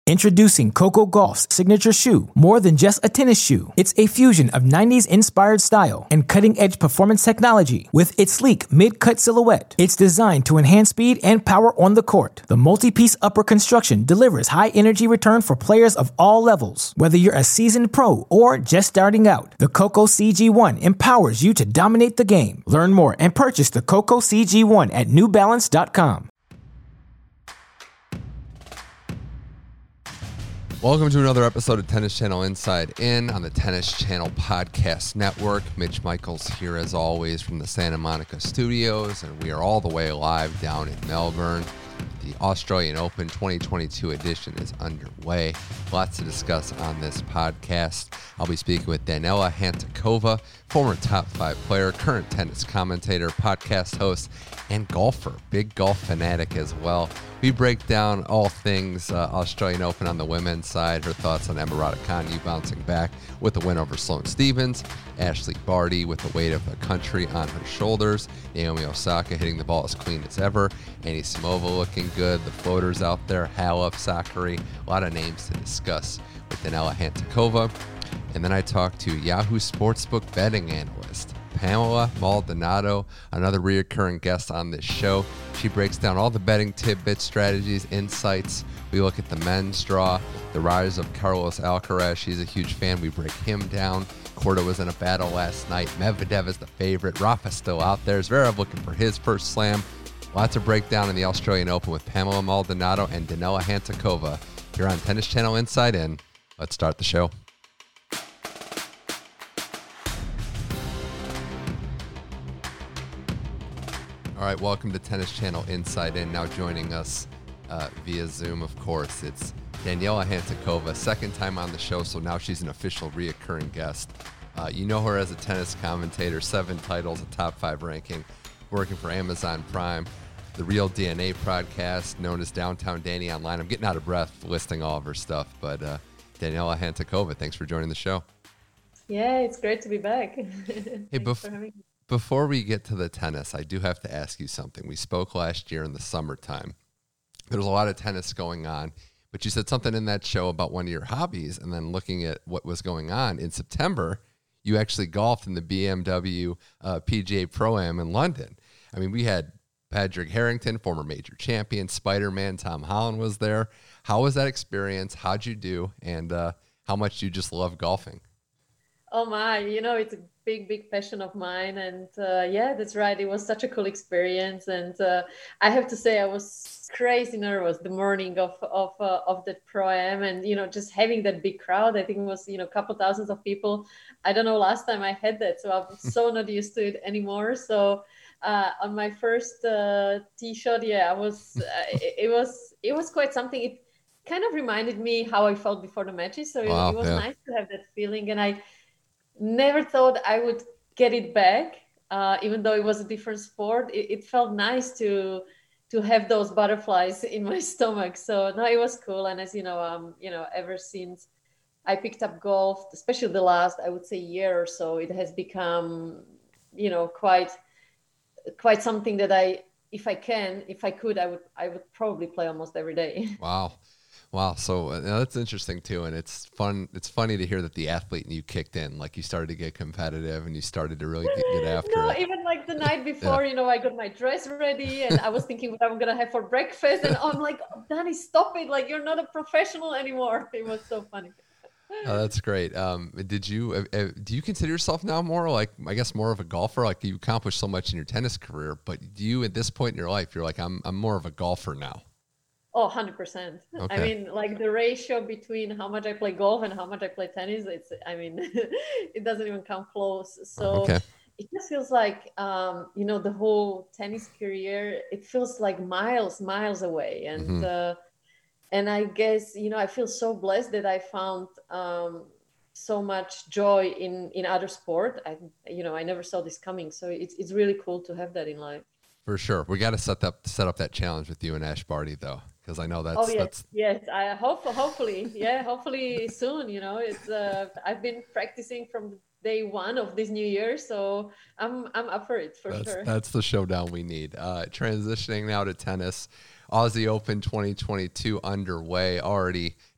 Introducing Coco Gauff's signature shoe, more than just a tennis shoe. It's a fusion of 90s-inspired style and cutting-edge performance technology. With its sleek mid-cut silhouette, it's designed to enhance speed and power on the court. The multi-piece upper construction delivers high-energy return for players of all levels. Whether you're a seasoned pro or just starting out, the Coco CG1 empowers you to dominate the game. Learn more and purchase the Coco CG1 at NewBalance.com. Welcome to another episode of Tennis Channel Inside In on the Tennis Channel Podcast Network. Mitch Michaels here as always from the Santa Monica studios, and we are all the way live down in Melbourne. The Australian Open 2022 edition is underway. Lots to discuss on this podcast. I'll be speaking with Daniela Hantuchova, former top 5 player, current tennis commentator, podcast host, and golfer. Big golf fanatic as well. We break down all things Australian Open on the women's side, her thoughts on Emma Raducanu bouncing back with a win over Sloane Stephens, Ashley Barty with the weight of the country on her shoulders, Naomi Osaka hitting the ball as clean as ever, Annie Simova looking good, the floaters out there, Halep, Sakkari, a lot of names to discuss with Daniela Hantuchova. And then I talked to Yahoo Sportsbook betting analyst Pamela Maldonado, another reoccurring guest on this show. She breaks down all the betting tidbits, strategies, insights. We look at the men's draw, the rise of Carlos Alcaraz. She's a huge fan. We break him down. Korda was in a battle last night. Medvedev is the favorite. Rafa's still out there. Zverev looking for his first slam. Lots of breakdown in the Australian Open with Pamela Maldonado and Daniela Hantuchova here on Tennis Channel Inside In. Let's start the show. All right, welcome to Tennis Channel Inside In. Now joining us via Zoom, of course, it's Daniela Hantuchova, second time on the show, so now she's an official reoccurring guest. You know her as a tennis commentator, 7 titles, a top 5 ranking, working for Amazon Prime, the Real DNA podcast, known as Downtown Danny Online. I'm getting out of breath listing all of her stuff, but Daniela Hantuchova, thanks for joining the show. Yeah, it's great to be back. Hey, before we get to the tennis, I do have to ask you something. We spoke last year in the summertime. There was a lot of tennis going on, but you said something in that show about one of your hobbies, and then looking at what was going on in September, you actually golfed in the BMW PGA Pro-Am in London. I mean, we had Padraig Harrington, former major champion, Spider-Man, Tom Holland was there. How was that experience? How'd you do? And how much do you just love golfing? Oh my, it's a big passion of mine. And yeah, that's right. It was such a cool experience. And I have to say, I was crazy nervous the morning of that Pro-Am, and, just having that big crowd. I think it was, a couple thousands of people. I don't know last time I had that, so I'm so not used to it anymore. So on my first tee shot, yeah, it was quite something. It kind of reminded me how I felt before the matches. So it was nice to have that feeling. And I never thought I would get it back, even though it was a different sport. It felt nice to have those butterflies in my stomach. So no, it was cool. And as you know, ever since I picked up golf, especially the last, I would say, year or so, it has become, quite something that if I could, I would probably play almost every day. Wow. So that's interesting too. And it's fun. It's funny to hear that the athlete in you kicked in, like you started to get competitive and you started to really get after it. Even like the night before, I got my dress ready and I was thinking what I'm going to have for breakfast. And I'm like, oh, Danny, stop it. Like, you're not a professional anymore. It was so funny. Oh, that's great. Do you consider yourself now more like, I guess, more of a golfer? Like, you accomplished so much in your tennis career, but do you, at this point in your life, you're like, I'm more of a golfer now? Oh, 100%. Okay. I mean, like the ratio between how much I play golf and how much I play tennis, it doesn't even come close. So It just feels like, the whole tennis career, it feels like miles away. And, and I guess, I feel so blessed that I found so much joy in other sport. I never saw this coming. So it's really cool to have that in life. For sure. We got to set up that challenge with you and Ash Barty, though, because I know that's. Yes. I hopefully soon. It's I've been practicing from day one of this new year, so I'm up for it for sure. That's the showdown we need. Transitioning now to tennis, Aussie Open 2022 underway. Already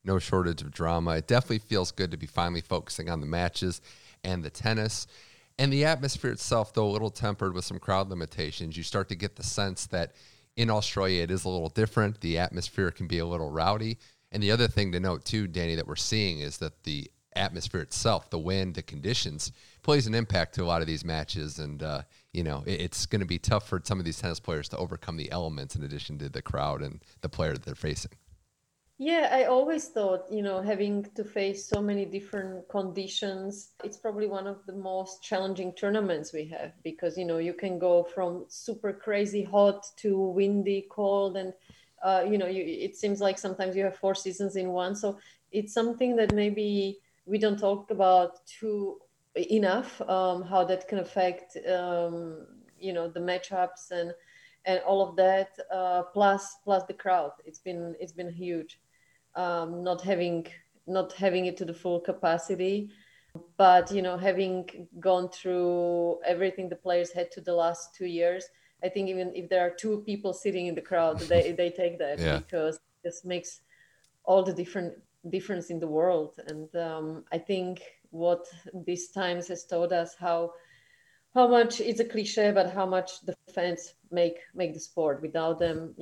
no shortage of drama. It definitely feels good to be finally focusing on the matches and the tennis. And the atmosphere itself, though a little tempered with some crowd limitations, you start to get the sense that in Australia it is a little different. The atmosphere can be a little rowdy. And the other thing to note, too, Danny, that we're seeing is that the atmosphere itself, the wind, the conditions, plays an impact to a lot of these matches. And, it's going to be tough for some of these tennis players to overcome the elements in addition to the crowd and the player that they're facing. Yeah, I always thought, having to face so many different conditions, it's probably one of the most challenging tournaments we have because, you can go from super crazy hot to windy, cold, and, it seems like sometimes you have 4 seasons in one. So it's something that maybe we don't talk about too enough, how that can affect, the matchups and all of that, plus the crowd. It's been huge. Not having it to the full capacity, but having gone through everything the players had to the last 2 years, I think even if there are 2 people sitting in the crowd, they take that because this makes all the difference in the world. And I think what these times has taught us how much it's a cliche, but how much the fans make the sport. Without them,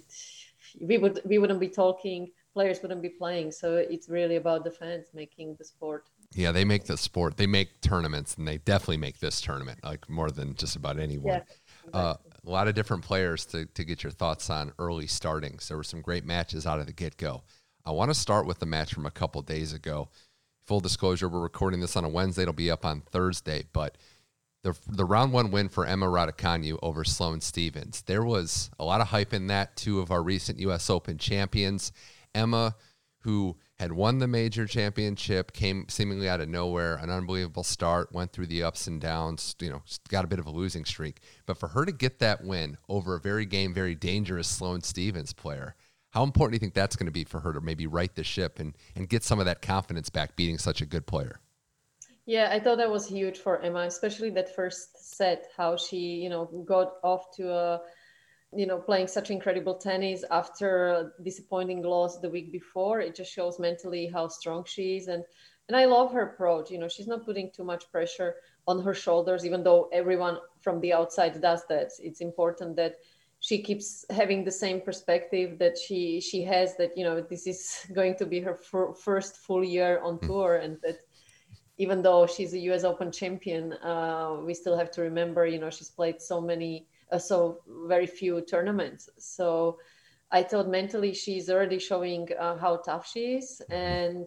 we wouldn't be talking. Players wouldn't be playing. So it's really about the fans making the sport. Yeah, they make the sport. They make tournaments, and they definitely make this tournament, like more than just about anyone. Yeah, exactly. A lot of different players to get your thoughts on early startings. There were some great matches out of the get-go. I want to start with the match from a couple days ago. Full disclosure, we're recording this on a Wednesday. It'll be up on Thursday, but the round 1 win for Emma Raducanu over Sloane Stephens. There was a lot of hype in that. 2 of our recent U.S. Open champions. Emma, who had won the major championship, came seemingly out of nowhere, an unbelievable start, went through the ups and downs, got a bit of a losing streak. But for her to get that win over a very dangerous Sloane Stephens player, how important do you think that's going to be for her to maybe right the ship and get some of that confidence back beating such a good player? Yeah, I thought that was huge for Emma, especially that first set, how she, got off to a, playing such incredible tennis after a disappointing loss the week before. It just shows mentally how strong she is. And I love her approach. She's not putting too much pressure on her shoulders, even though everyone from the outside does that. It's important that she keeps having the same perspective that she has, that, this is going to be her first full year on tour, and that even though she's a US Open champion, we still have to remember, she's played so very few tournaments. So I thought mentally she's already showing how tough she is. And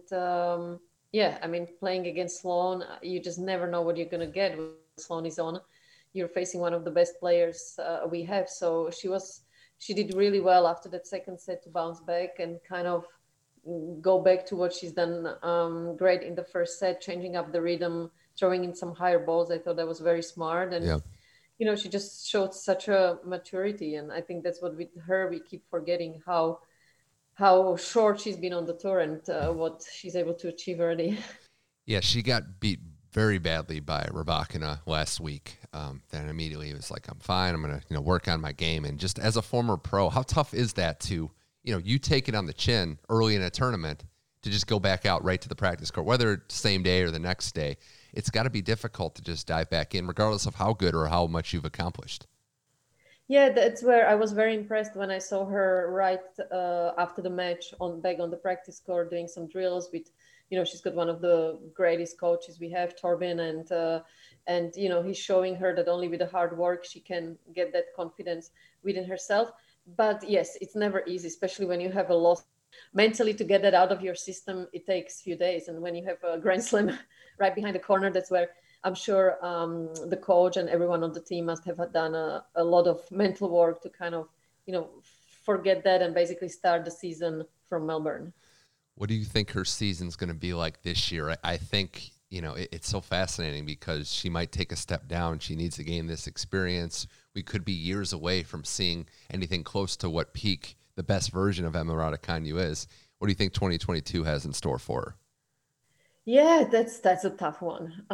playing against Sloane, you just never know what you're going to get when Sloane is on. You're facing one of the best players we have. So she did really well after that second set to bounce back and kind of go back to what she's done great in the first set, changing up the rhythm, throwing in some higher balls. I thought that was very smart. And, she just showed such a maturity. And I think that's what with her, we keep forgetting how short she's been on the tour and what she's able to achieve already. Yeah, she got beat very badly by Rybakina last week. Then immediately it was like, I'm fine. I'm going to work on my game. And just as a former pro, how tough is that to you take it on the chin early in a tournament to just go back out right to the practice court, whether it's same day or the next day. It's got to be difficult to just dive back in, regardless of how good or how much you've accomplished. Yeah, that's where I was very impressed when I saw her right after the match back on the practice court doing some drills with, she's got one of the greatest coaches we have, Torben, and he's showing her that only with the hard work she can get that confidence within herself. But yes, it's never easy, especially when you have a loss. Mentally, to get that out of your system, it takes a few days. And when you have a Grand Slam right behind the corner, that's where I'm sure the coach and everyone on the team must have done a lot of mental work to kind of, forget that and basically start the season from Melbourne. What do you think her season's going to be like this year? I think, it's so fascinating because she might take a step down. She needs to gain this experience. We could be years away from seeing anything close to what peak the best version of Emma Raducanu is. What do you think 2022 has in store for her? Yeah, that's a tough one.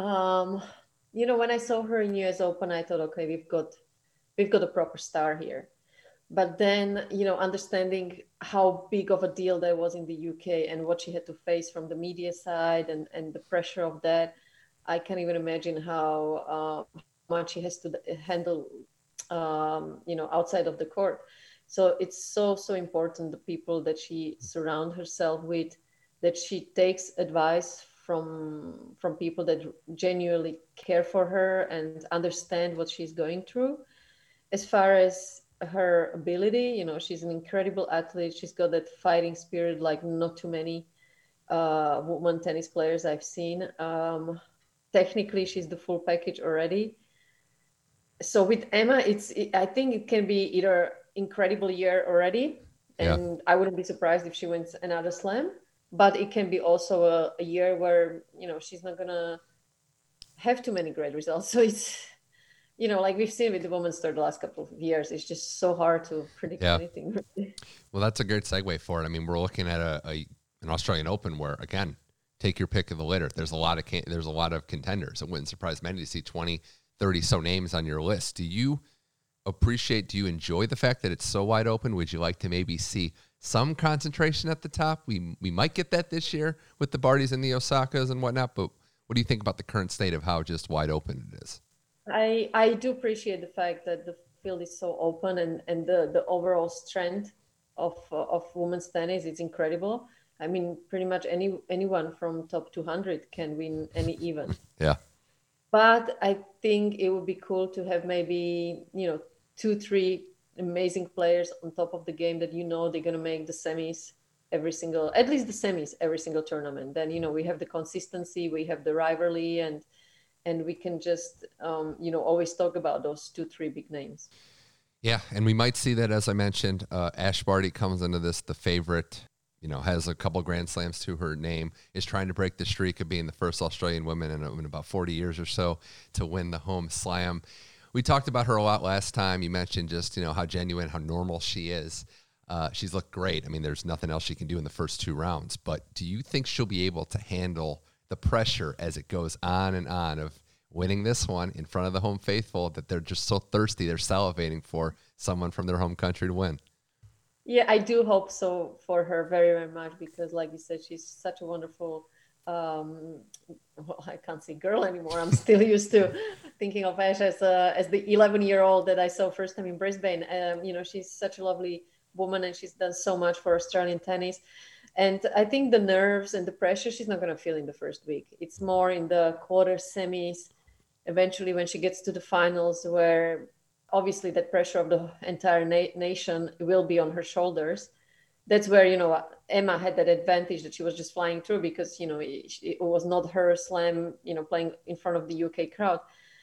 When I saw her in US Open, I thought, okay, we've got a proper star here. But then, understanding how big of a deal that was in the UK and what she had to face from the media side and the pressure of that, I can't even imagine how much she has to handle, outside of the court. So it's so, so important, the people that she surround herself with, that she takes advice from people that genuinely care for her and understand what she's going through. As far as her ability, she's an incredible athlete. She's got that fighting spirit like not too many women tennis players I've seen. Technically, she's the full package already. So with Emma, I think it can be either incredible year already, and I wouldn't be surprised if she wins another slam, but it can be also a year where, she's not going to have too many great results. So it's, like we've seen with the women's tour the last couple of years, it's just so hard to predict anything. Well, that's a great segue for it. I mean, we're looking at an Australian Open where, again, take your pick of the litter. There's a lot of contenders. It wouldn't surprise many to see 20, 30 so names on your list. Do you enjoy the fact that it's so wide open? Would you like to maybe see some concentration at the top? We might get that this year with the Bardys and the Osakas and whatnot, but what do you think about the current state of how just wide open it is? I do appreciate the fact that the field is so open and the overall strength of women's tennis is incredible. I mean, pretty much anyone from top 200 can win any event. Yeah. But I think it would be cool to have maybe, 2-3 amazing players on top of the game that, they're going to make the semis at least the semis every single tournament. Then, we have the consistency, we have the rivalry, and we can just, always talk about those 2-3 big names. Yeah, and we might see that, as I mentioned. Ash Barty comes into this the favorite, has a couple Grand Slams to her name, is trying to break the streak of being the first Australian woman in about 40 years or so to win the home slam. We talked about her a lot last time. You mentioned just, how genuine, how normal she is. She's looked great. I mean, there's nothing else she can do in the first 2 rounds. But do you think she'll be able to handle the pressure as it goes on and on of winning this one in front of the home faithful, that they're just so thirsty, they're salivating for someone from their home country to win? Yeah, I do hope so for her very, very much, because like you said, she's such a wonderful, I can't say girl anymore. I'm still used to thinking of Ash as the 11-year-old that I saw first time in Brisbane. She's such a lovely woman, and she's done so much for Australian tennis. And I think the nerves and the pressure she's not going to feel in the first week. It's more in the quarter, semis, eventually when she gets to the finals, where obviously that pressure of the entire nation will be on her shoulders. That's where, Emma had that advantage that she was just flying through, because, it was not her slam, playing in front of the UK crowd.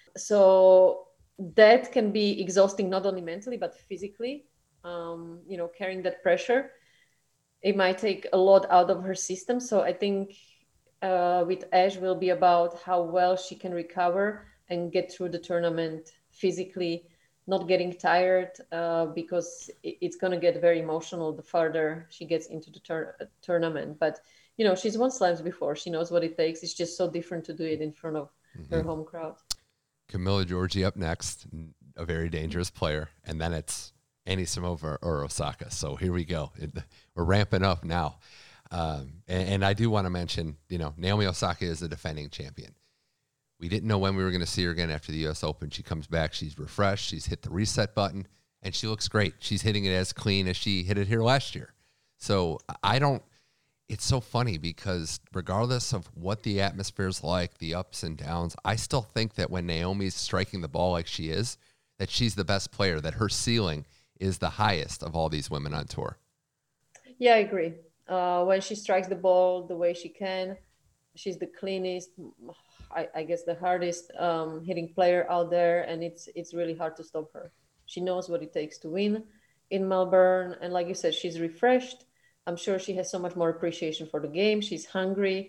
So that can be exhausting, not only mentally, but physically, carrying that pressure. It might take a lot out of her system. So I think with Ash will be about how well she can recover and get through the tournament physically, not getting tired, because it's going to get very emotional the farther she gets into the tournament. But, she's won slams before. She knows what it takes. It's just so different to do it in front of her home crowd. Camila Giorgi up next, a very dangerous player. And then it's Anisimova or Osaka. So here we go. We're ramping up now. And I do want to mention, Naomi Osaka is the defending champion. We didn't know when we were going to see her again after the U.S. Open. She comes back. She's refreshed. She's hit the reset button, and she looks great. She's hitting it as clean as she hit it here last year. So it's so funny, because regardless of what the atmosphere is like, the ups and downs, I still think that when Naomi's striking the ball like she is, that she's the best player, that her ceiling is the highest of all these women on tour. Yeah, I agree. When she strikes the ball the way she can, she's the cleanest, I guess the hardest hitting player out there, and it's really hard to stop her. She knows what it takes to win in Melbourne, and like you said, she's refreshed. I'm sure she has so much more appreciation for the game. She's hungry.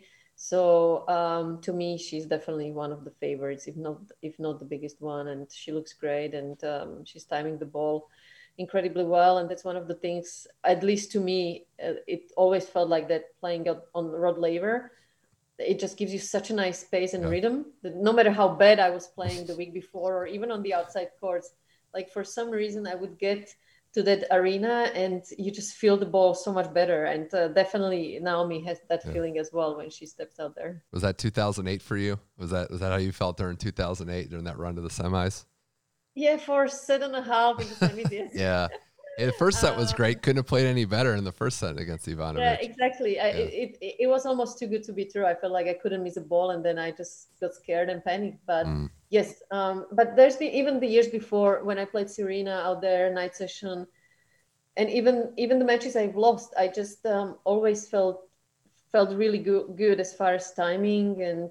So to me, she's definitely one of the favorites, if not the biggest one. And she looks great, and she's timing the ball incredibly well. And that's one of the things, at least to me, it always felt like that playing out on Rod Laver. It just gives you such a nice space and rhythm that no matter how bad I was playing the week before, or even on the outside courts, like for some reason I would get to that arena, and you just feel the ball so much better. And definitely Naomi has that feeling as well when she steps out there. Was that 2008 for you? Was that how you felt during 2008 during that run to the semis? Yeah, for 7.5 in the semis. Yes. Yeah. The first set was great. Couldn't have played any better in the first set against Ivanovic. Yeah, exactly. It was almost too good to be true. I felt like I couldn't miss a ball, and then I just got scared and panicked. But yes, but there's been even the years before when I played Serena out there, night session, and even the matches I've lost, I just always felt really good as far as timing, and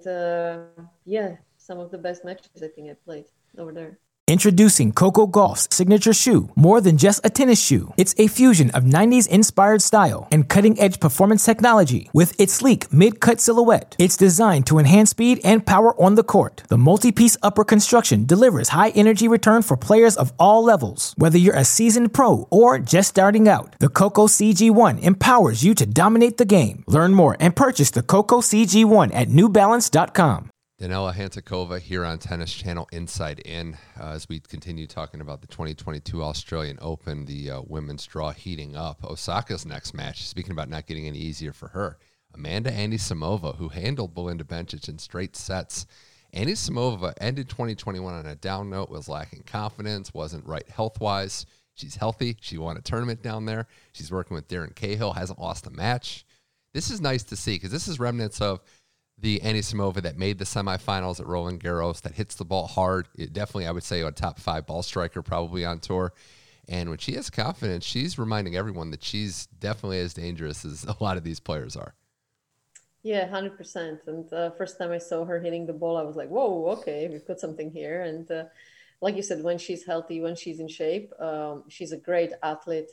some of the best matches I think I played over there. Introducing Coco Gauff's signature shoe, more than just a tennis shoe. It's a fusion of 90s inspired style and cutting-edge performance technology. With its sleek mid-cut silhouette, it's designed to enhance speed and power on the court. The multi-piece upper construction delivers high energy return for players of all levels. Whether you're a seasoned pro or just starting out, the Coco CG1 empowers you to dominate the game. Learn more and purchase the Coco CG1 at newbalance.com. Danila Hantuchova here on Tennis Channel Inside In as we continue talking about the 2022 Australian Open, the women's draw heating up. Osaka's next match, speaking about not getting any easier for her, Amanda Anisimova, who handled Belinda Bencic in straight sets. Anisimova ended 2021 on a down note, was lacking confidence, wasn't right health-wise. She's healthy. She won a tournament down there. She's working with Darren Cahill, hasn't lost a match. This is nice to see because this is remnants of the Anisimova that made the semifinals at Roland Garros, that hits the ball hard. It definitely, I would say, a top 5 ball striker probably on tour. And when she has confidence, she's reminding everyone that she's definitely as dangerous as a lot of these players are. Yeah, 100%. And first time I saw her hitting the ball, I was like, whoa, okay, we've got something here. And like you said, when she's healthy, when she's in shape, she's a great athlete,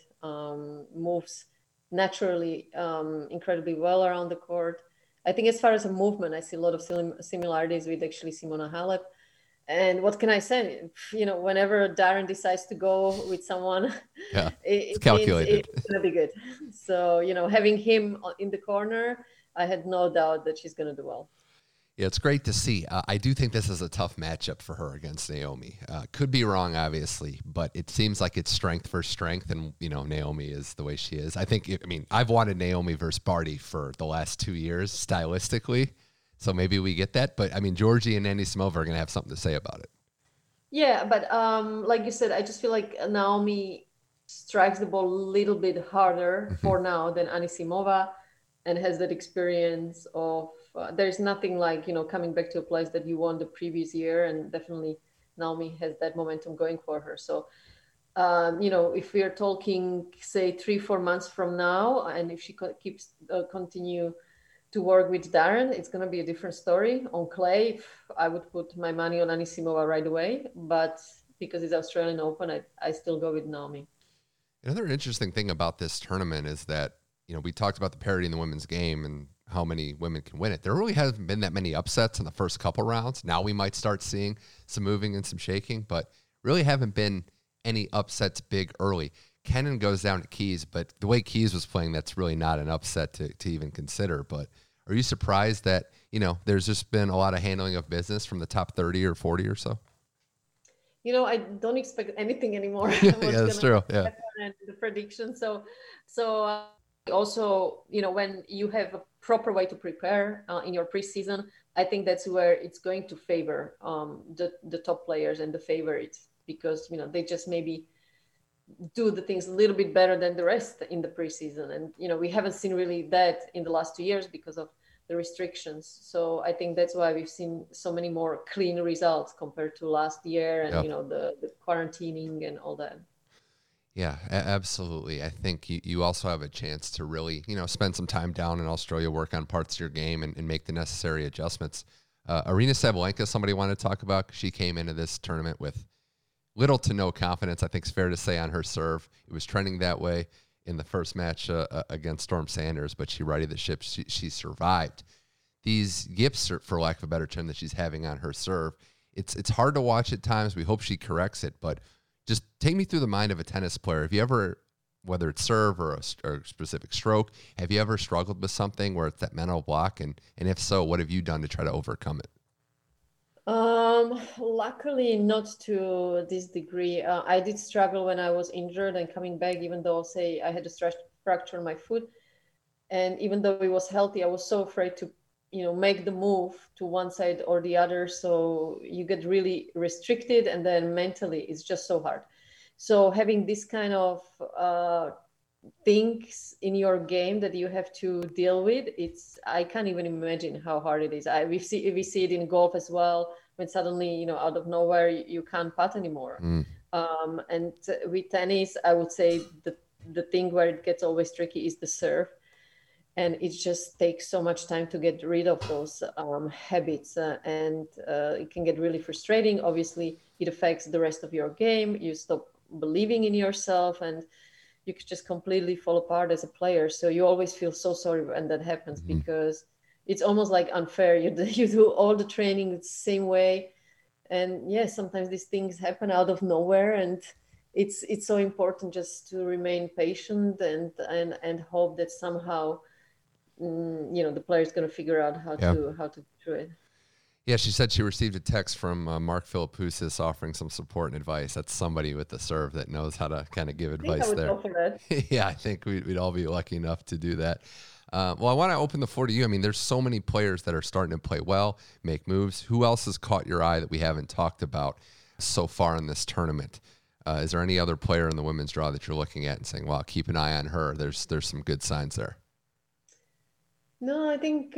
moves naturally incredibly well around the court. I think as far as a movement, I see a lot of similarities with actually Simona Halep. And what can I say? You know, whenever Darren decides to go with someone, it's calculated. It's going to be good. So, you know, having him in the corner, I had no doubt that she's going to do well. Yeah, it's great to see. I do think this is a tough matchup for her against Naomi. Could be wrong, obviously, but it seems like it's strength versus strength, and, you know, Naomi is the way she is. I've wanted Naomi versus Barty for the last 2 years, stylistically, so maybe we get that. But, I mean, Georgie and Anisimova are going to have something to say about it. Yeah, but like you said, I just feel like Naomi strikes the ball a little bit harder for now than Anisimova, and has that experience of there's nothing like, you know, coming back to a place that you won the previous year, and definitely Naomi has that momentum going for her. So, you know, if we are talking, say, 3-4 months from now, and if she keeps continue to work with Darren, it's going to be a different story. On clay, I would put my money on Anisimova right away, but because it's Australian Open, I still go with Naomi. Another interesting thing about this tournament is that, you know, we talked about the parity in the women's game and how many women can win it. There really hasn't been that many upsets in the first couple rounds. Now we might start seeing some moving and some shaking, but really haven't been any upsets big early. Kenin goes down to Keys, but the way Keys was playing, that's really not an upset to even consider. But are you surprised that, you know, there's just been a lot of handling of business from the top 30 or 40 or so? You know, I don't expect anything anymore. Yeah, that's true. Yeah. The prediction. So also, you know, when you have a proper way to prepare in your preseason, I think that's where it's going to favor the top players and the favorites, because, you know, they just maybe do the things a little bit better than the rest in the preseason. And, you know, we haven't seen really that in the last 2 years because of the restrictions. So I think that's why we've seen so many more clean results compared to last year, and, you know, the quarantining and all that. Yeah, absolutely. I think you also have a chance to really, you know, spend some time down in Australia, work on parts of your game and make the necessary adjustments. Aryna Sabalenka, somebody wanted to talk about. She came into this tournament with little to no confidence, I think it's fair to say, on her serve. It was trending that way in the first match against Storm Sanders, but she righted the ship. She survived. These yips, for lack of a better term, that she's having on her serve, it's hard to watch at times. We hope she corrects it, but just take me through the mind of a tennis player. Have you ever, whether it's serve or a specific stroke, have you ever struggled with something where it's that mental block? And if so, what have you done to try to overcome it? Luckily not to this degree. I did struggle when I was injured and coming back, even though say I had a fracture in my foot. And even though it was healthy, I was so afraid to, make the move to one side or the other. So you get really restricted, and then mentally it's just so hard. So having this kind of things in your game that you have to deal with, I can't even imagine how hard it is. We see it in golf as well, when suddenly, out of nowhere you can't putt anymore. And with tennis, I would say the thing where it gets always tricky is the serve, and it just takes so much time to get rid of those habits, and it can get really frustrating. Obviously it affects the rest of your game. You stop believing in yourself, and you could just completely fall apart as a player. So you always feel so sorry when that happens, because it's almost like unfair. You do all the training the same way, and sometimes these things happen out of nowhere, and it's so important just to remain patient and hope that somehow the player is going to figure out how to do it. Yeah, she said she received a text from Mark Philippoussis offering some support and advice. That's somebody with the serve that knows how to kind of give advice there. Go for that. Yeah, I think we'd all be lucky enough to do that. Well, I want to open the floor to you. I mean, there's so many players that are starting to play well, make moves. Who else has caught your eye that we haven't talked about so far in this tournament? Is there any other player in the women's draw that you're looking at and saying, "Wow, keep an eye on her"? There's some good signs there. No, I think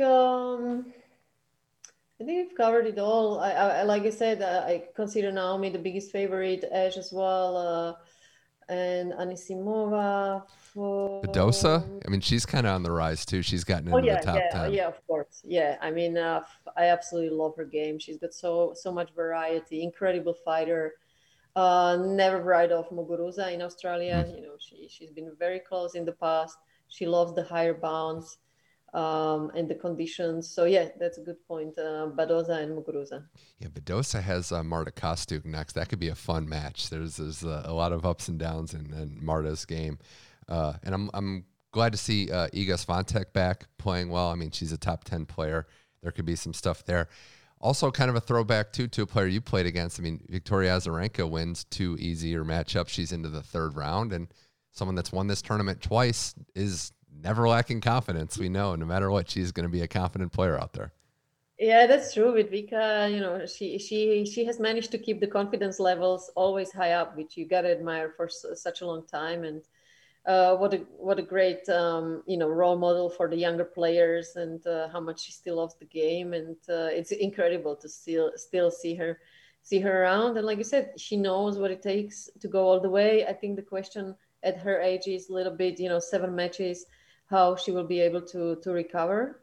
we've covered it all. I like I said, I consider Naomi the biggest favorite, Ash as well, and Anisimova. Badosa? I mean, she's kind of on the rise too. She's gotten into the top 10. Yeah, of course. Yeah, I mean, I absolutely love her game. She's got so much variety, incredible fighter. Never ride off Muguruza in Australia. She's been very close in the past. She loves the higher bounds. And the conditions. So that's a good point. Badosa and Muguruza. Yeah, Badosa has Marta Kostyuk next. That could be a fun match. There's a lot of ups and downs in Marta's game, and I'm glad to see Iga Swiatek back playing well. I mean, she's a top 10 player. There could be some stuff there. Also, kind of a throwback too to a player you played against. I mean, Victoria Azarenka wins 2 easier matchups. She's into the third round, and someone that's won this tournament twice is never lacking confidence. We know no matter what, she's going to be a confident player out there. Yeah, that's true with Vika. She has managed to keep the confidence levels always high up, which you got to admire for such a long time. And what a great role model for the younger players, and how much she still loves the game. And it's incredible to still see her around. And like you said, she knows what it takes to go all the way. I think the question at her age is a little bit, 7 matches, how she will be able to recover.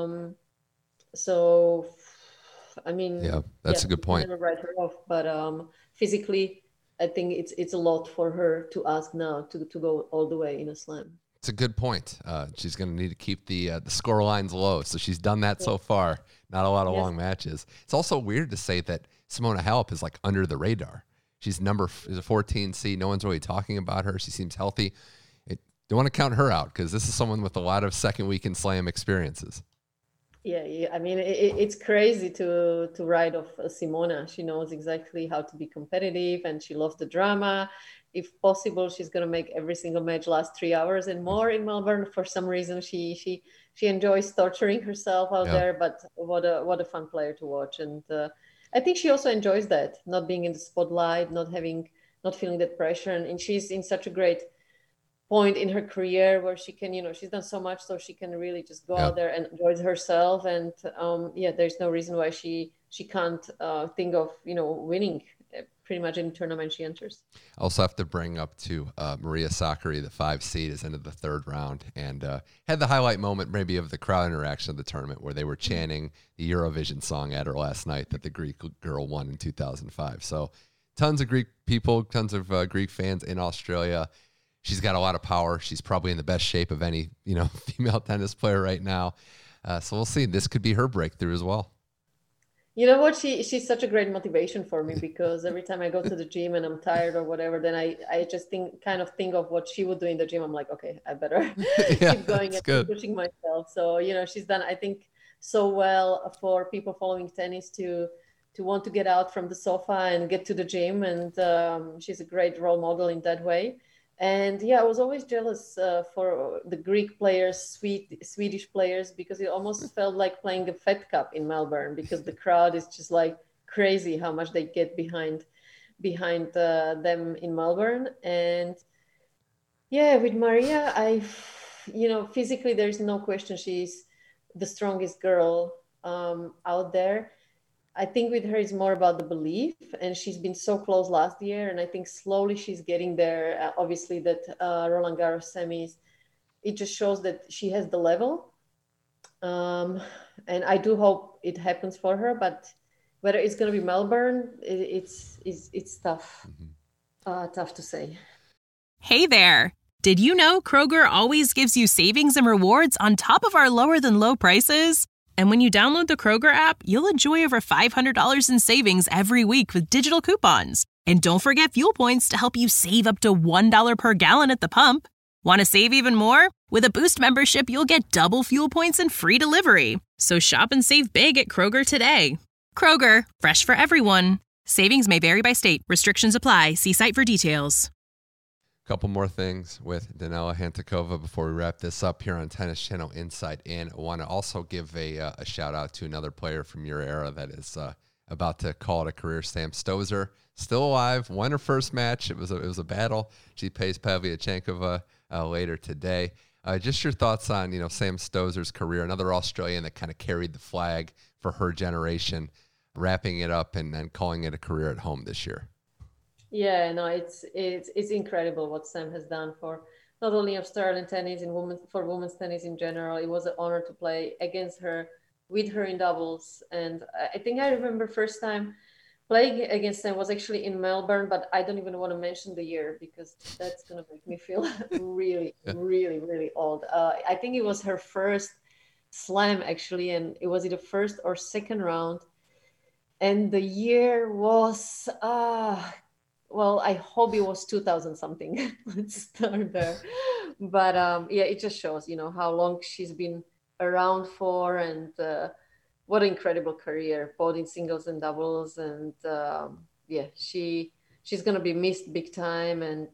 So, I mean, that's a good point. Never write her off, but physically, I think it's a lot for her to ask now to go all the way in a slam. It's a good point. She's going to need to keep the score lines low. So she's done that so far. Not a lot of long matches. It's also weird to say that Simona Halep is like under the radar. She's is a 14 seed. No one's really talking about her. She seems healthy. Don't want to count her out, because this is someone with a lot of second weekend slam experiences. Yeah. I mean, it's crazy to ride off Simona. She knows exactly how to be competitive, and she loves the drama. If possible, she's going to make every single match last 3 hours and more in Melbourne. For some reason, she enjoys torturing herself out there. But what a fun player to watch. And I think she also enjoys that, not being in the spotlight, not feeling that pressure. And she's in such a great point in her career where she can, she's done so much, so she can really just go out there and enjoy herself. And there's no reason why she can't think of, winning pretty much any tournament she enters. I also have to bring up to Maria Sakkari, the 5 seed, is into the third round, and had the highlight moment maybe of the crowd interaction of the tournament, where they were chanting the Eurovision song at her last night that the Greek girl won in 2005. So tons of Greek people, tons of Greek fans in Australia. She's got a lot of power. She's probably in the best shape of any, female tennis player right now. So we'll see. This could be her breakthrough as well. You know what? She's such a great motivation for me, because every time I go to the gym and I'm tired or whatever, then I just think of what she would do in the gym. I'm like, okay, I better keep going and pushing myself. So, she's done, I think, so well for people following tennis to want to get out from the sofa and get to the gym. And she's a great role model in that way. And yeah, I was always jealous for the Greek players, Swedish players, because it almost felt like playing the Fed Cup in Melbourne, because the crowd is just like crazy how much they get behind them in Melbourne. And yeah, with Maria, physically there's no question she's the strongest girl out there. I think with her it's more about the belief, and she's been so close last year, and I think slowly she's getting there. Obviously, that Roland Garros semis, it just shows that she has the level, and I do hope it happens for her. But whether it's going to be Melbourne, it's tough, tough to say. Hey there! Did you know Kroger always gives you savings and rewards on top of our lower than low prices? And when you download the Kroger app, you'll enjoy over $500 in savings every week with digital coupons. And don't forget fuel points to help you save up to $1 per gallon at the pump. Want to save even more? With a Boost membership, you'll get double fuel points and free delivery. So shop and save big at Kroger today. Kroger, fresh for everyone. Savings may vary by state. Restrictions apply. See site for details. Couple more things with Danila Hantuchova before we wrap this up here on Tennis Channel Inside In. I want to also give a shout out to another player from your era that is about to call it a career, Sam Stosur. Still alive, won her first match. It was a battle. She plays Pavlyuchenkova later today. Just your thoughts on Sam Stosur's career, another Australian that kind of carried the flag for her generation, wrapping it up and then calling it a career at home this year. Yeah, no, it's incredible what Sam has done for not only Australian tennis for women's tennis in general. It was an honor to play against her, with her in doubles. And I think I remember first time playing against Sam was actually in Melbourne, but I don't even want to mention the year because that's going to make me feel really, really, really old. I think it was her first slam actually, and it was either first or second round. And the year was... well, I hope it was 2000 something. Let's start there. But yeah, it just shows, how long she's been around for, and what an incredible career, both in singles and doubles. And yeah, she's going to be missed big time. And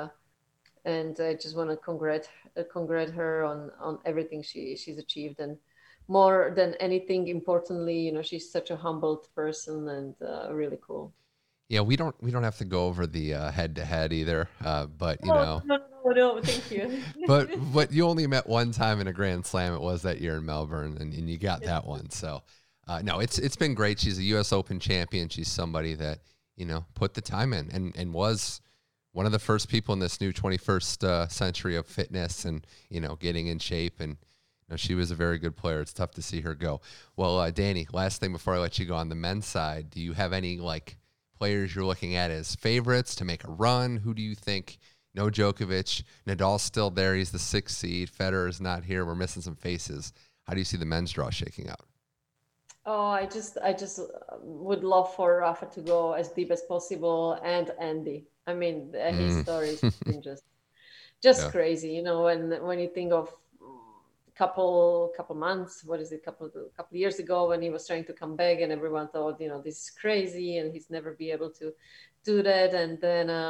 I just want to congratulate her on everything she's achieved. And more than anything, importantly, she's such a humbled person and really cool. Yeah, we don't have to go over the head-to-head either, but No, thank you. but you only met one time in a Grand Slam. It was that year in Melbourne, and you got that one. So, no, it's been great. She's a U.S. Open champion. She's somebody that put the time in and was one of the first people in this new 21st century of fitness and getting in shape. And she was a very good player. It's tough to see her go. Well, Danny, last thing before I let you go on the men's side, do you have any players you're looking at as favorites to make a run? Who do you think? No Djokovic. Nadal's still there. He's the 6th seed. Federer is not here. We're missing some faces. How do you see the men's draw shaking out? Oh, I just would love for Rafa to go as deep as possible, and Andy. I mean, his story has been just crazy. When you think of couple months, couple years ago, when he was trying to come back and everyone thought, this is crazy and he's never be able to do that. And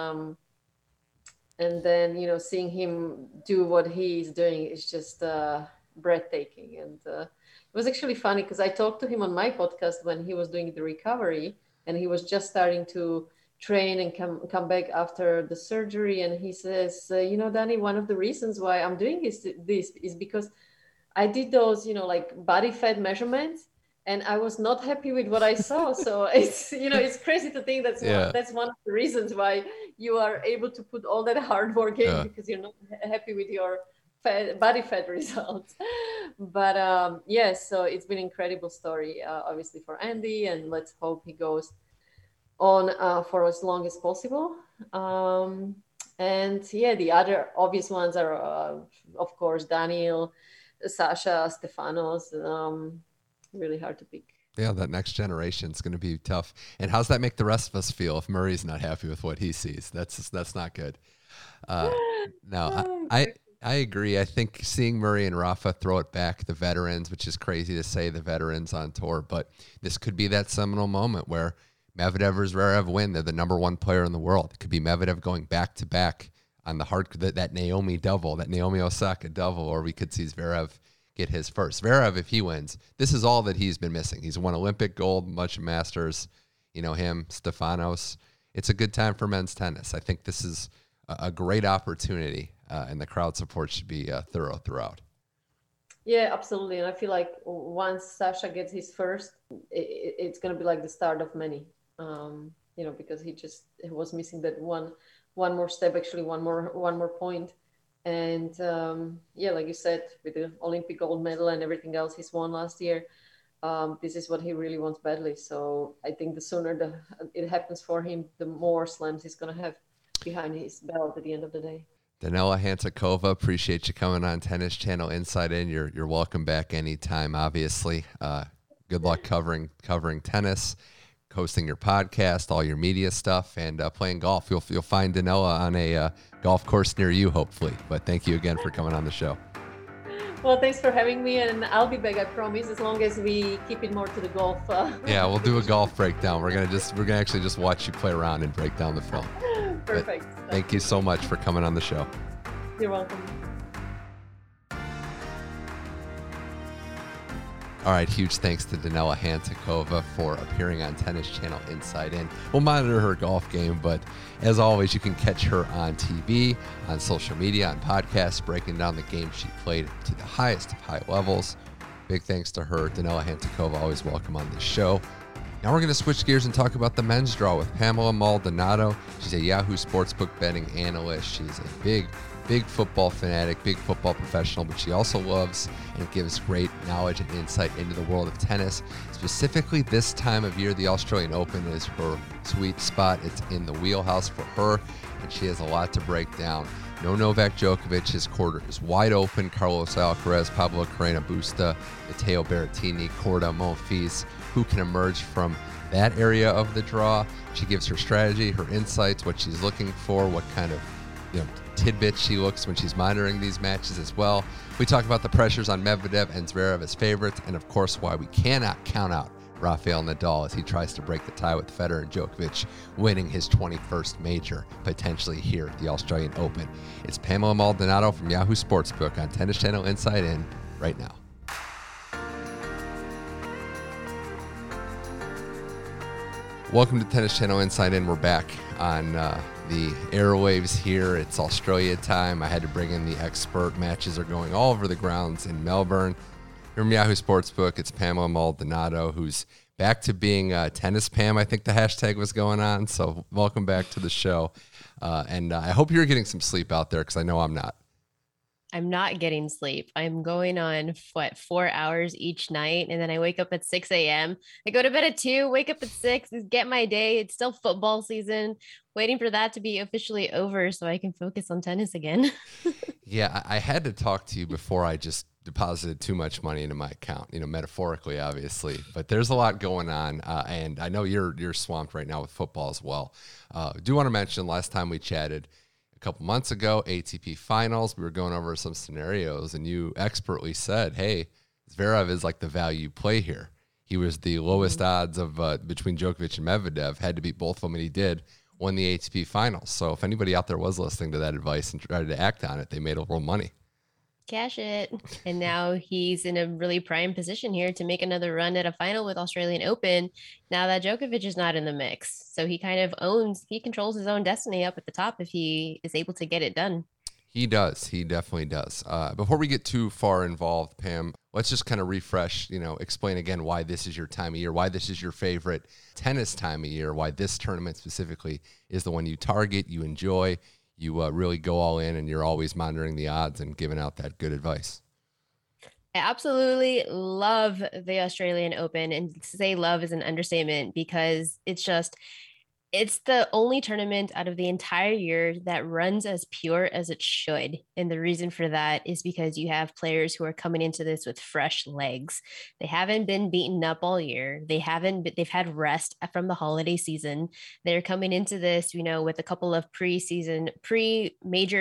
then seeing him do what he's doing is just breathtaking. And it was actually funny because I talked to him on my podcast when he was doing the recovery and he was just starting to train and come back after the surgery. And he says, Danny, one of the reasons why I'm doing this is because I did those, body fat measurements, and I was not happy with what I saw. So it's, it's crazy to think that's one of the reasons why you are able to put all that hard work in, because you're not happy with your body fat results. But so it's been an incredible story, obviously for Andy, and let's hope he goes on for as long as possible. And yeah, the other obvious ones are, of course, Daniil, Sasha, Stefanos. Really hard to pick. Yeah, that next generation is going to be tough. And how's that make the rest of us feel if Murray's not happy with what he sees? That's not good. No, I agree. I think seeing Murray and Rafa throw it back, the veterans, which is crazy to say the veterans on tour, but this could be that seminal moment where Medvedev or Zverev win. They're the number one player in the world. It could be Medvedev going back to back on the hard, that Naomi double, that Naomi Osaka double, or we could see Zverev get his first. Zverev, if he wins, this is all that he's been missing. He's won Olympic gold, much of Masters, him, Stefanos. It's a good time for men's tennis. I think this is a great opportunity, and the crowd support should be thorough throughout. Yeah, absolutely. And I feel like once Sasha gets his first, it's going to be like the start of many, because he was missing that one more step, actually one more point. And like you said, with the Olympic gold medal and everything else he's won last year, this is what he really wants badly. So I think the sooner it happens for him, the more slams he's going to have behind his belt at the end of the day. Danila Hantuchova, appreciate you coming on Tennis Channel Inside In. You're welcome back anytime, obviously. Good luck covering tennis, hosting your podcast, all your media stuff, and playing golf. You'll find Danila on a golf course near you, hopefully. But thank you again for coming on the show. Well, thanks for having me, and I'll be back, I promise, as long as we keep it more to the golf. Yeah, we'll do a golf breakdown. We're gonna actually just watch you play around and break down the film. Perfect. But thank you so much for coming on the show. You're welcome. All right, huge thanks to Danila Hantuchova for appearing on Tennis Channel Inside In. We'll monitor her golf game, but as always, you can catch her on TV, on social media, on podcasts, breaking down the game she played to the highest of high levels. Big thanks to her. Danila Hantuchova, always welcome on the show. Now we're going to switch gears and talk about the men's draw with Pamela Maldonado. She's a Yahoo Sportsbook betting analyst. She's a big football fanatic, big football professional, but she also loves and gives great knowledge and insight into the world of tennis. Specifically this time of year, the Australian Open is her sweet spot. It's in the wheelhouse for her, and she has a lot to break down. No Novak Djokovic, his quarter is wide open. Carlos Alcaraz, Pablo Carreño Busta, Matteo Berrettini, Corda, Monfils. Who can emerge from that area of the draw? She gives her strategy, her insights, what she's looking for, what kind of tidbits she looks when she's monitoring these matches as well. We talk about the pressures on Medvedev and Zverev as favorites, and of course why we cannot count out Rafael Nadal as he tries to break the tie with Federer and Djokovic, winning his 21st major potentially here at the Australian Open. It's Pamela Maldonado from Yahoo Sportsbook on Tennis Channel Inside In right now. Welcome to Tennis Channel Inside In. We're back on the airwaves here. It's Australia time. I had to bring in the expert. Matches are going all over the grounds in Melbourne. From Yahoo Sportsbook, it's Pamela Maldonado, who's back to being Tennis Pam, I think the hashtag was going on. So welcome back to the show. And I hope you're getting some sleep out there because I know I'm not. I'm not getting sleep. I'm going on 4 hours each night. And then I wake up at 6 a.m. I go to bed at 2, wake up at 6, get my day. It's still football season, waiting for that to be officially over so I can focus on tennis again. Yeah, I had to talk to you before I just deposited too much money into my account, metaphorically, obviously, but there's a lot going on. And I know you're swamped right now with football as well. I do want to mention last time we chatted, a couple months ago, ATP finals, we were going over some scenarios and you expertly said, hey, Zverev is like the value play here. He was the lowest odds of between Djokovic and Medvedev, had to beat both of them, and he did, won the ATP finals. So if anybody out there was listening to that advice and tried to act on it, they made a little money. Cash it. And now he's in a really prime position here to make another run at a final with Australian Open now that Djokovic is not in the mix. So he kind of controls his own destiny up at the top if he is able to get it done. He does. He definitely does. Before we get too far involved, Pam, let's just kind of refresh, explain again why this is your time of year, why this is your favorite tennis time of year, why this tournament specifically is the one you target, you enjoy. You really go all in and you're always monitoring the odds and giving out that good advice. I absolutely love the Australian Open, and to say love is an understatement because it's the only tournament out of the entire year that runs as pure as it should. And the reason for that is because you have players who are coming into this with fresh legs. They haven't been beaten up all year. They've had rest from the holiday season. They're coming into this, with a couple of pre-major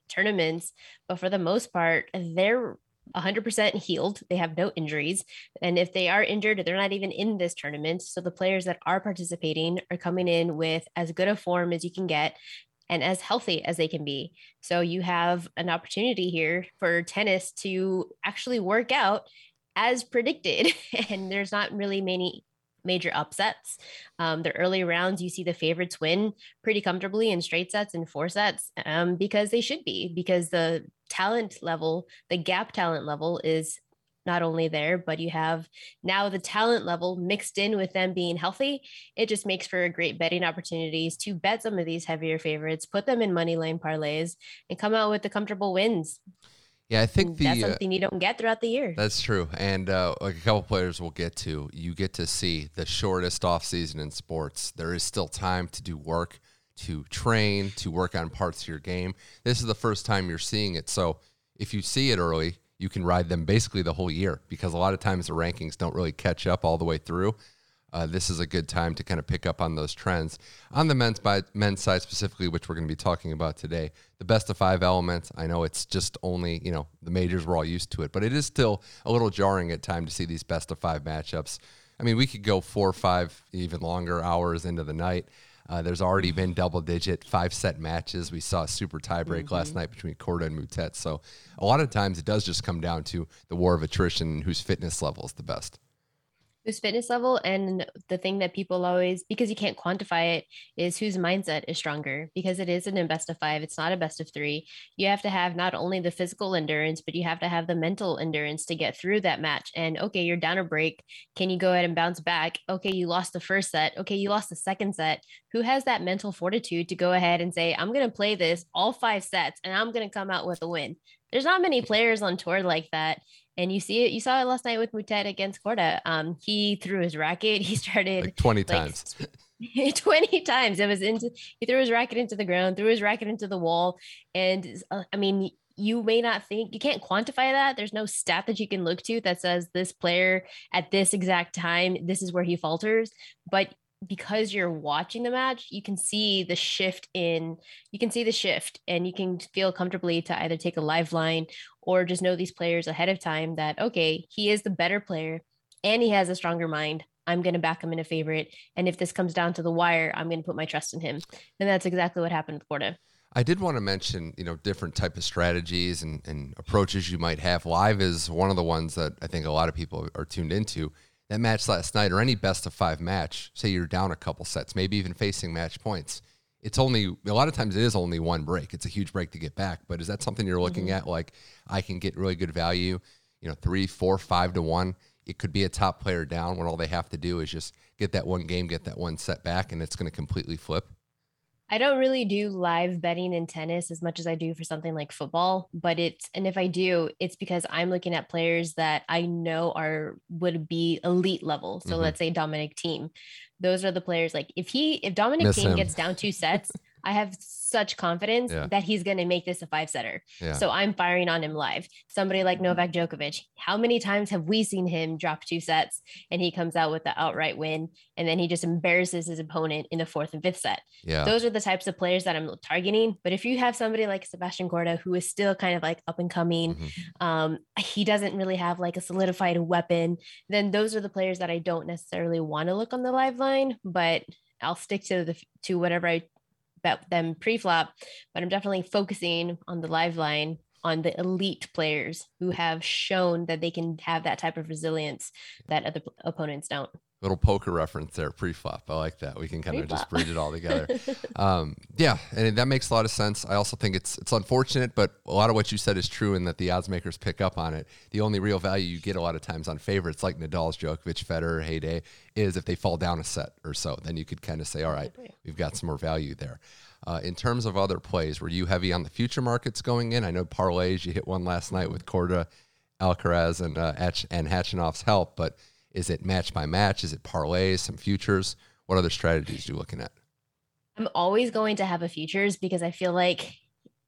tournaments, but for the most part, they're 100% healed. They have no injuries. And if they are injured, they're not even in this tournament. So the players that are participating are coming in with as good a form as you can get and as healthy as they can be. So you have an opportunity here for tennis to actually work out as predicted. And there's not really many major upsets. The early rounds, you see the favorites win pretty comfortably in straight sets and four sets because they should be, because the talent level, the gap talent level is not only there, but you have now the talent level mixed in with them being healthy. It just makes for great betting opportunities to bet some of these heavier favorites, put them in money line parlays, and come out with the comfortable wins. Yeah, I think that's something you don't get throughout the year. That's true. And like a couple players we'll get to, you get to see the shortest off season in sports. There is still time to do work, to train, to work on parts of your game. This is the first time you're seeing it. So if you see it early, you can ride them basically the whole year, because a lot of times the rankings don't really catch up all the way through. This is a good time to kind of pick up on those trends. On the men's side specifically, which we're going to be talking about today, the best of five element, I know it's just only, the majors, we're all used to it, but it is still a little jarring at times to see these best of five matchups. I mean, we could go 4 or 5, even longer hours into the night. There's already been double-digit 5-set matches. We saw a super tiebreak last night between Korda and Moutet. So a lot of times it does just come down to the war of attrition and whose fitness level is the best. Whose fitness level, and the thing that people always, because you can't quantify it, is whose mindset is stronger, because it isn't a best of 5. It's not a best of 3. You have to have not only the physical endurance, but you have to have the mental endurance to get through that match. And okay, you're down a break. Can you go ahead and bounce back? Okay, you lost the first set. Okay, you lost the second set. Who has that mental fortitude to go ahead and say, I'm going to play this all 5 sets and I'm going to come out with a win? There's not many players on tour like that. And you see it. You saw it last night with Moutet against Korda. He threw his racket. He started like 20 times. 20 times. He threw his racket into the ground, threw his racket into the wall. And I mean, you may not think, you can't quantify that. There's no stat that you can look to that says this player at this exact time, this is where he falters. But because you're watching the match, you can see the shift and you can feel comfortably to either take a live line or just know these players ahead of time that, okay, he is the better player and he has a stronger mind. I'm going to back him in a favorite. And if this comes down to the wire, I'm going to put my trust in him. And that's exactly what happened with Korda. I did want to mention, different type of strategies and approaches you might have. Live is one of the ones that I think a lot of people are tuned into. That match last night, or any best of 5 match, say you're down a couple sets, maybe even facing match points. It's only, a lot of times it is only one break. It's a huge break to get back. But is that something you're looking at? Like, I can get really good value, 3, 4, 5 to 1. It could be a top player down when all they have to do is just get that one game, get that one set back, and it's going to completely flip. I don't really do live betting in tennis as much as I do for something like football, and if I do, it's because I'm looking at players that I know would be elite level. So let's say Dominic Thiem. Those are the players, like if Dominic Thiem gets down 2 sets, I have such confidence that he's going to make this a 5-setter. Yeah. So I'm firing on him live. Somebody like Novak Djokovic, how many times have we seen him drop 2 sets and he comes out with the outright win and then he just embarrasses his opponent in the 4th and 5th set? Yeah. Those are the types of players that I'm targeting. But if you have somebody like Sebastian Korda, who is still kind of like up and coming, he doesn't really have like a solidified weapon, then those are the players that I don't necessarily want to look on the live line, but I'll stick to whatever I bet them pre-flop, but I'm definitely focusing on the live line on the elite players who have shown that they can have that type of resilience that other opponents don't. Little poker reference there, pre-flop. I like that. We can kind of just bridge it all together. Yeah, and that makes a lot of sense. I also think it's unfortunate, but a lot of what you said is true in that the odds makers pick up on it. The only real value you get a lot of times on favorites like Nadal's, Djokovic, Federer, heyday, is if they fall down a set or so. Then you could kind of say, all right, we've got some more value there. In terms of other plays, were you heavy on the future markets going in? I know parlays, you hit one last night with Korda, Alcaraz, and Hachanov's help, but is it match by match? Is it parlays, some futures? What other strategies are you looking at? I'm always going to have a futures because I feel like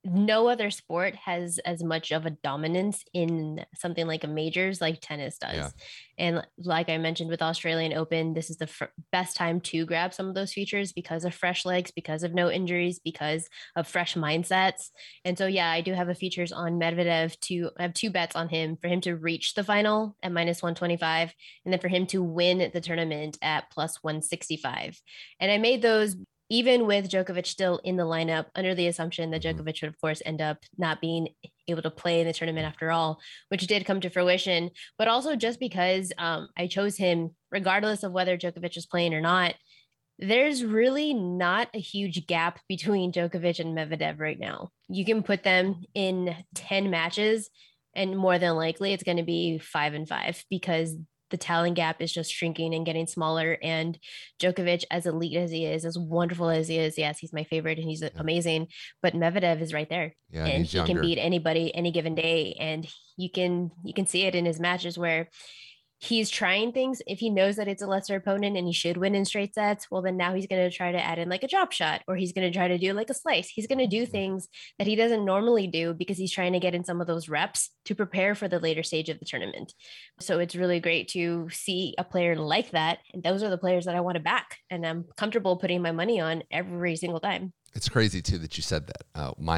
no other sport has as much of a dominance in something like a majors like tennis does. Yeah. And like I mentioned with Australian Open, this is the best time to grab some of those features because of fresh legs, because of no injuries, because of fresh mindsets. And so, yeah, I do have a features on Medvedev I have 2 bets on him for him to reach the final at -125, and then for him to win the tournament at +165. And I made those even with Djokovic still in the lineup, under the assumption that Djokovic would, of course, end up not being able to play in the tournament after all, which did come to fruition, but also just because I chose him, regardless of whether Djokovic is playing or not. There's really not a huge gap between Djokovic and Medvedev right now. You can put them in 10 matches, and more than likely it's going to be 5-5 because the talent gap is just shrinking and getting smaller. And Djokovic, as elite as he is, as wonderful as he is, yes, he's my favorite and he's amazing, but Medvedev is right there. Yeah, and he can beat anybody any given day. And you can see it in his matches where he's trying things. If he knows that it's a lesser opponent and he should win in straight sets, well, then now he's going to try to add in like a drop shot, or he's going to try to do like a slice. He's going to do things that he doesn't normally do because he's trying to get in some of those reps to prepare for the later stage of the tournament. So it's really great to see a player like that. And those are the players that I want to back. And I'm comfortable putting my money on every single time. It's crazy, too, that you said that,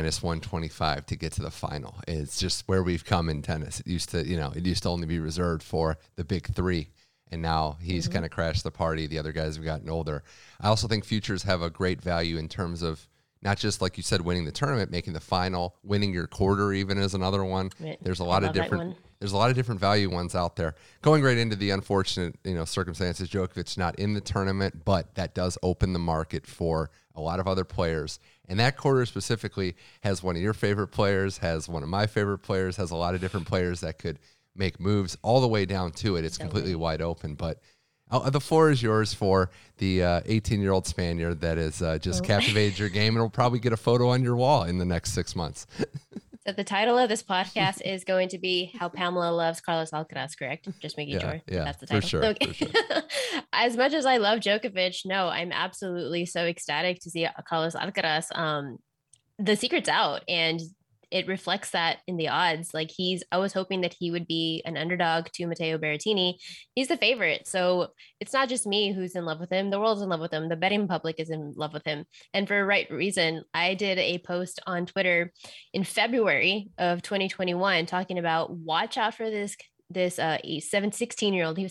-125 to get to the final. It's just where we've come in tennis. It used to only be reserved for the big 3, and now he's kind of crashed the party. The other guys have gotten older. I also think futures have a great value in terms of not just, like you said, winning the tournament, making the final, winning your quarter even is another one. Right. There's a lot of different value ones out there. Going right into the unfortunate, circumstances, Djokovic not in the tournament, but that does open the market for a lot of other players. And that quarter specifically has one of your favorite players, has one of my favorite players, has a lot of different players that could make moves all the way down to it. It's completely wide open, but the floor is yours for the 18-year-old Spaniard that has just captivated your game and will probably get a photo on your wall in the next 6 months. So the title of this podcast is going to be How Pamela Loves Carlos Alcaraz, correct? Just making sure. Yeah, that's the title. For sure. Okay. For sure. As much as I love Djokovic, no, I'm absolutely so ecstatic to see Carlos Alcaraz. The secret's out, and it reflects that in the odds. Like I was hoping that he would be an underdog to Matteo Berrettini. He's the favorite. So it's not just me who's in love with him. The world's in love with him. The betting public is in love with him. And for a right reason. I did a post on Twitter in February of 2021 talking about watch out for this 16-year-old, he was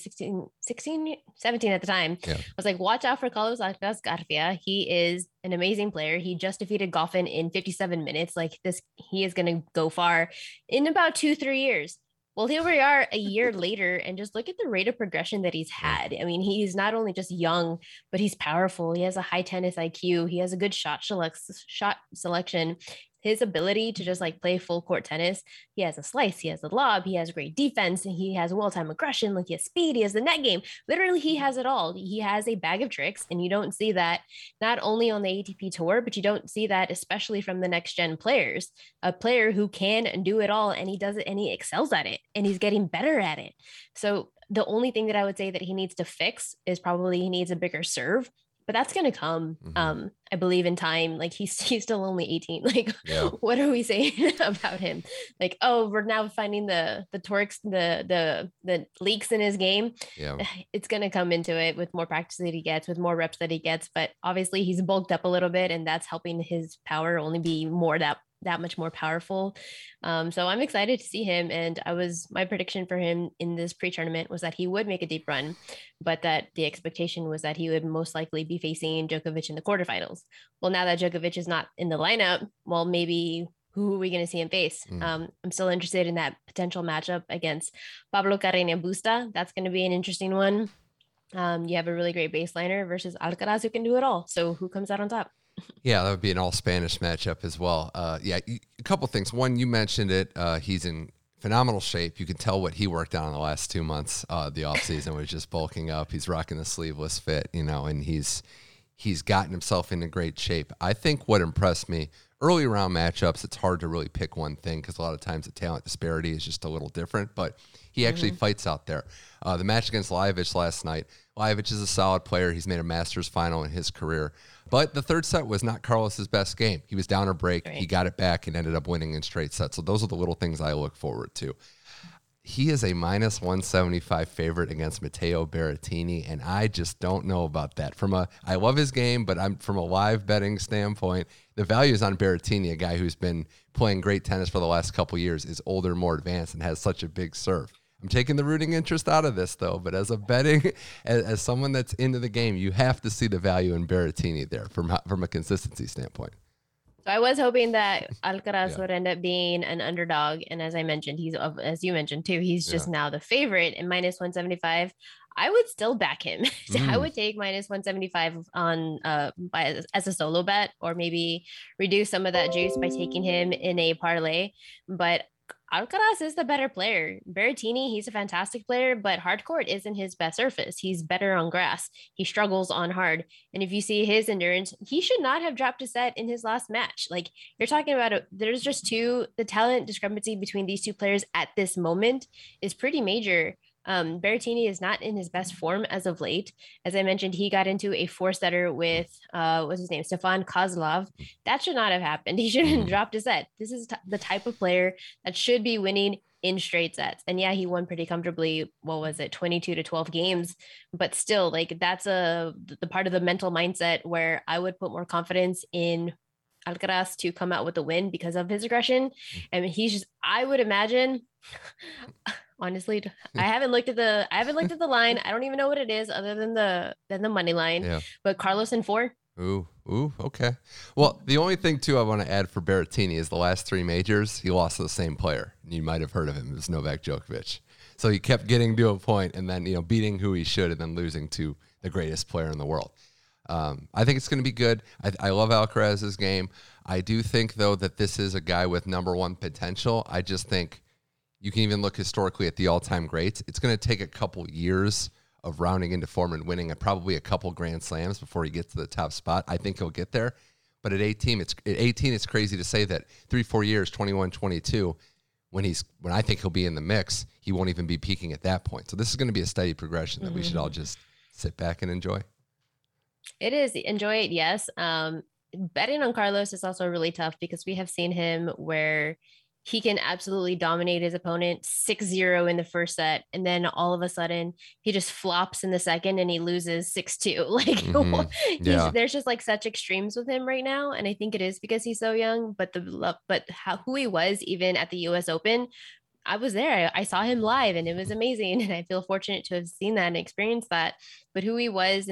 17 at the time. I was like, watch out for Carlos Alcaraz Garcia. He is an amazing player. He just defeated Goffin in 57 minutes. Like this, he is going to go far in about 2-3 years. Well, here we are a year later, and just look at the rate of progression that he's had. I mean, he's not only just young, but he's powerful. He has a high tennis IQ. He has a good shot selection. His ability to just like play full court tennis. He has a slice, he has a lob, he has great defense, and he has well-timed aggression, like he has speed, he has the net game. Literally, he has it all. He has a bag of tricks, and you don't see that not only on the ATP tour, but you don't see that especially from the next gen players. A player who can do it all, and he does it, and he excels at it, and he's getting better at it. So the only thing that I would say that he needs to fix is probably he needs a bigger serve. But that's going to come, I believe, in time. Like he's still only 18. Like, what are we saying about him? Like, oh, we're now finding the twerks, the leaks in his game. Yeah. It's going to come into it with more practice that he gets, with more reps that he gets. But obviously he's bulked up a little bit, and that's helping his power only be more that much more powerful. So I'm excited to see him. And my prediction for him in this pre-tournament was that he would make a deep run, but that the expectation was that he would most likely be facing Djokovic in the quarterfinals. Well, now that Djokovic is not in the lineup, well, maybe who are we going to see him face? I'm still interested in that potential matchup against Pablo Carreño Busta. That's going to be an interesting one. You have a really great baseliner versus Alcaraz who can do it all. So who comes out on top? Yeah, that would be an all-Spanish matchup as well. A couple things. One, you mentioned it. He's in phenomenal shape. You can tell what he worked on in the last 2 months. The offseason was just bulking up. He's rocking the sleeveless fit, and he's gotten himself into great shape. I think what impressed me, early round matchups, it's hard to really pick one thing because a lot of times the talent disparity is just a little different, but he actually fights out there. The match against Lajovic last night, Lajovic is a solid player. He's made a Masters final in his career. But the third set was not Carlos's best game. He was down a break. Right. He got it back and ended up winning in straight sets. So those are the little things I look forward to. He is a minus 175 favorite against Matteo Berrettini, and I just don't know about that. I love his game, but from a live betting standpoint, the value is on Berrettini, a guy who's been playing great tennis for the last couple years, is older, more advanced, and has such a big serve. I'm taking the rooting interest out of this, though, but as a betting, as someone that's into the game, you have to see the value in Berrettini there from a consistency standpoint. So I was hoping that Alcaraz would end up being an underdog. And as I mentioned, as you mentioned too, he's just now the favorite in minus 175. I would still back him. I would take minus 175 on as a solo bet, or maybe reduce some of that juice by taking him in a parlay. But Alcaraz is the better player. Berrettini, he's a fantastic player, but hard court isn't his best surface. He's better on grass. He struggles on hard. And if you see his endurance, he should not have dropped a set in his last match. Like, you're talking about, there's just the talent discrepancy between these two players at this moment is pretty major. Berrettini is not in his best form as of late. As I mentioned, he got into a 4-setter with, what's his name? Stefan Kozlov. That should not have happened. He shouldn't have dropped a set. This is the type of player that should be winning in straight sets. And yeah, he won pretty comfortably. What was it? 22-12 games, but still, like, that's the part of the mental mindset where I would put more confidence in Alcaraz to come out with the win because of his aggression. I mean, I would imagine, honestly, I haven't looked at the line. I don't even know what it is other than the money line. Yeah. But Carlos in 4. Ooh, okay. Well, the only thing too I want to add for Berrettini is the last 3 majors he lost to the same player. You might have heard of him. It was Novak Djokovic. So he kept getting to a point and then beating who he should and then losing to the greatest player in the world. I think it's going to be good. I love Alcaraz's game. I do think, though, that this is a guy with number one potential. I just think you can even look historically at the all-time greats. It's going to take a couple years of rounding into form and winning probably a couple Grand Slams before he gets to the top spot. I think he'll get there. But at 18, it's crazy to say that 3-4 years, 21, 22, when I think he'll be in the mix, he won't even be peaking at that point. So this is going to be a steady progression that we should all just sit back and enjoy. It is. Enjoy it, yes. Betting on Carlos is also really tough because we have seen him where he can absolutely dominate his opponent 6-0 in the first set. And then all of a sudden he just flops in the second and he loses 6-2. Like there's just like such extremes with him right now. And I think it is because he's so young, but who he was even at the US Open, I was there. I saw him live and it was amazing. And I feel fortunate to have seen that and experienced that. But who he was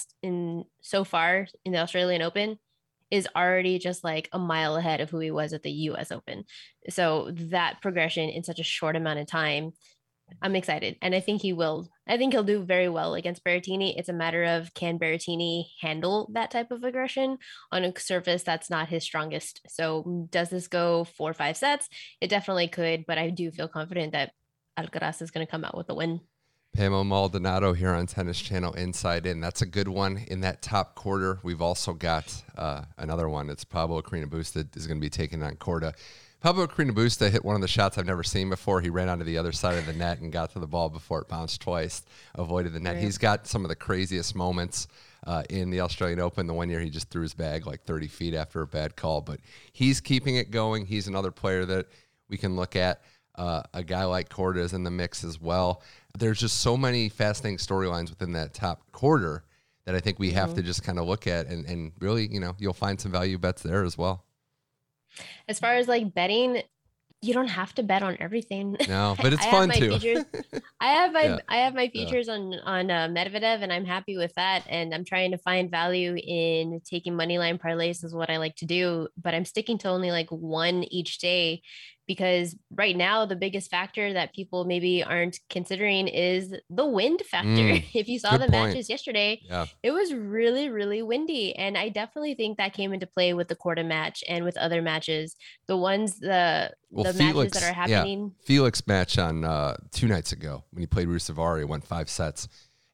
so far in the Australian Open is already just like a mile ahead of who he was at the US Open. So that progression in such a short amount of time, I'm excited. And I think he'll do very well against Berrettini. It's a matter of, can Berrettini handle that type of aggression on a surface that's not his strongest? So does this go 4 or 5 sets? It definitely could, but I do feel confident that Alcaraz is going to come out with a win. Pamo Maldonado here on Tennis Channel Inside In. That's a good one in that top quarter. We've also got another one. It's Pablo Carreño Busta is going to be taking on Korda. Pablo Carreño Busta hit one of the shots I've never seen before. He ran onto the other side of the net and got to the ball before it bounced twice, avoided the net. He's got some of the craziest moments in the Australian Open. The one year he just threw his bag like 30 feet after a bad call, but he's keeping it going. He's another player that we can look at. A guy like Korda is in the mix as well. There's just so many fascinating storylines within that top quarter that I think we have to just kind of look at and really, you'll find some value bets there as well. As far as like betting, you don't have to bet on everything. No, but it's fun too. I have my features on Medvedev, and I'm happy with that. And I'm trying to find value in taking money line parlays is what I like to do, but I'm sticking to only like one each day. Because right now, the biggest factor that people maybe aren't considering is the wind factor. If you saw the matches yesterday, it was really, really windy. And I definitely think that came into play with the Korda match and with other matches. The matches that are happening. Felix match on 2 nights ago when he played Ruusuvuori, went 5 sets.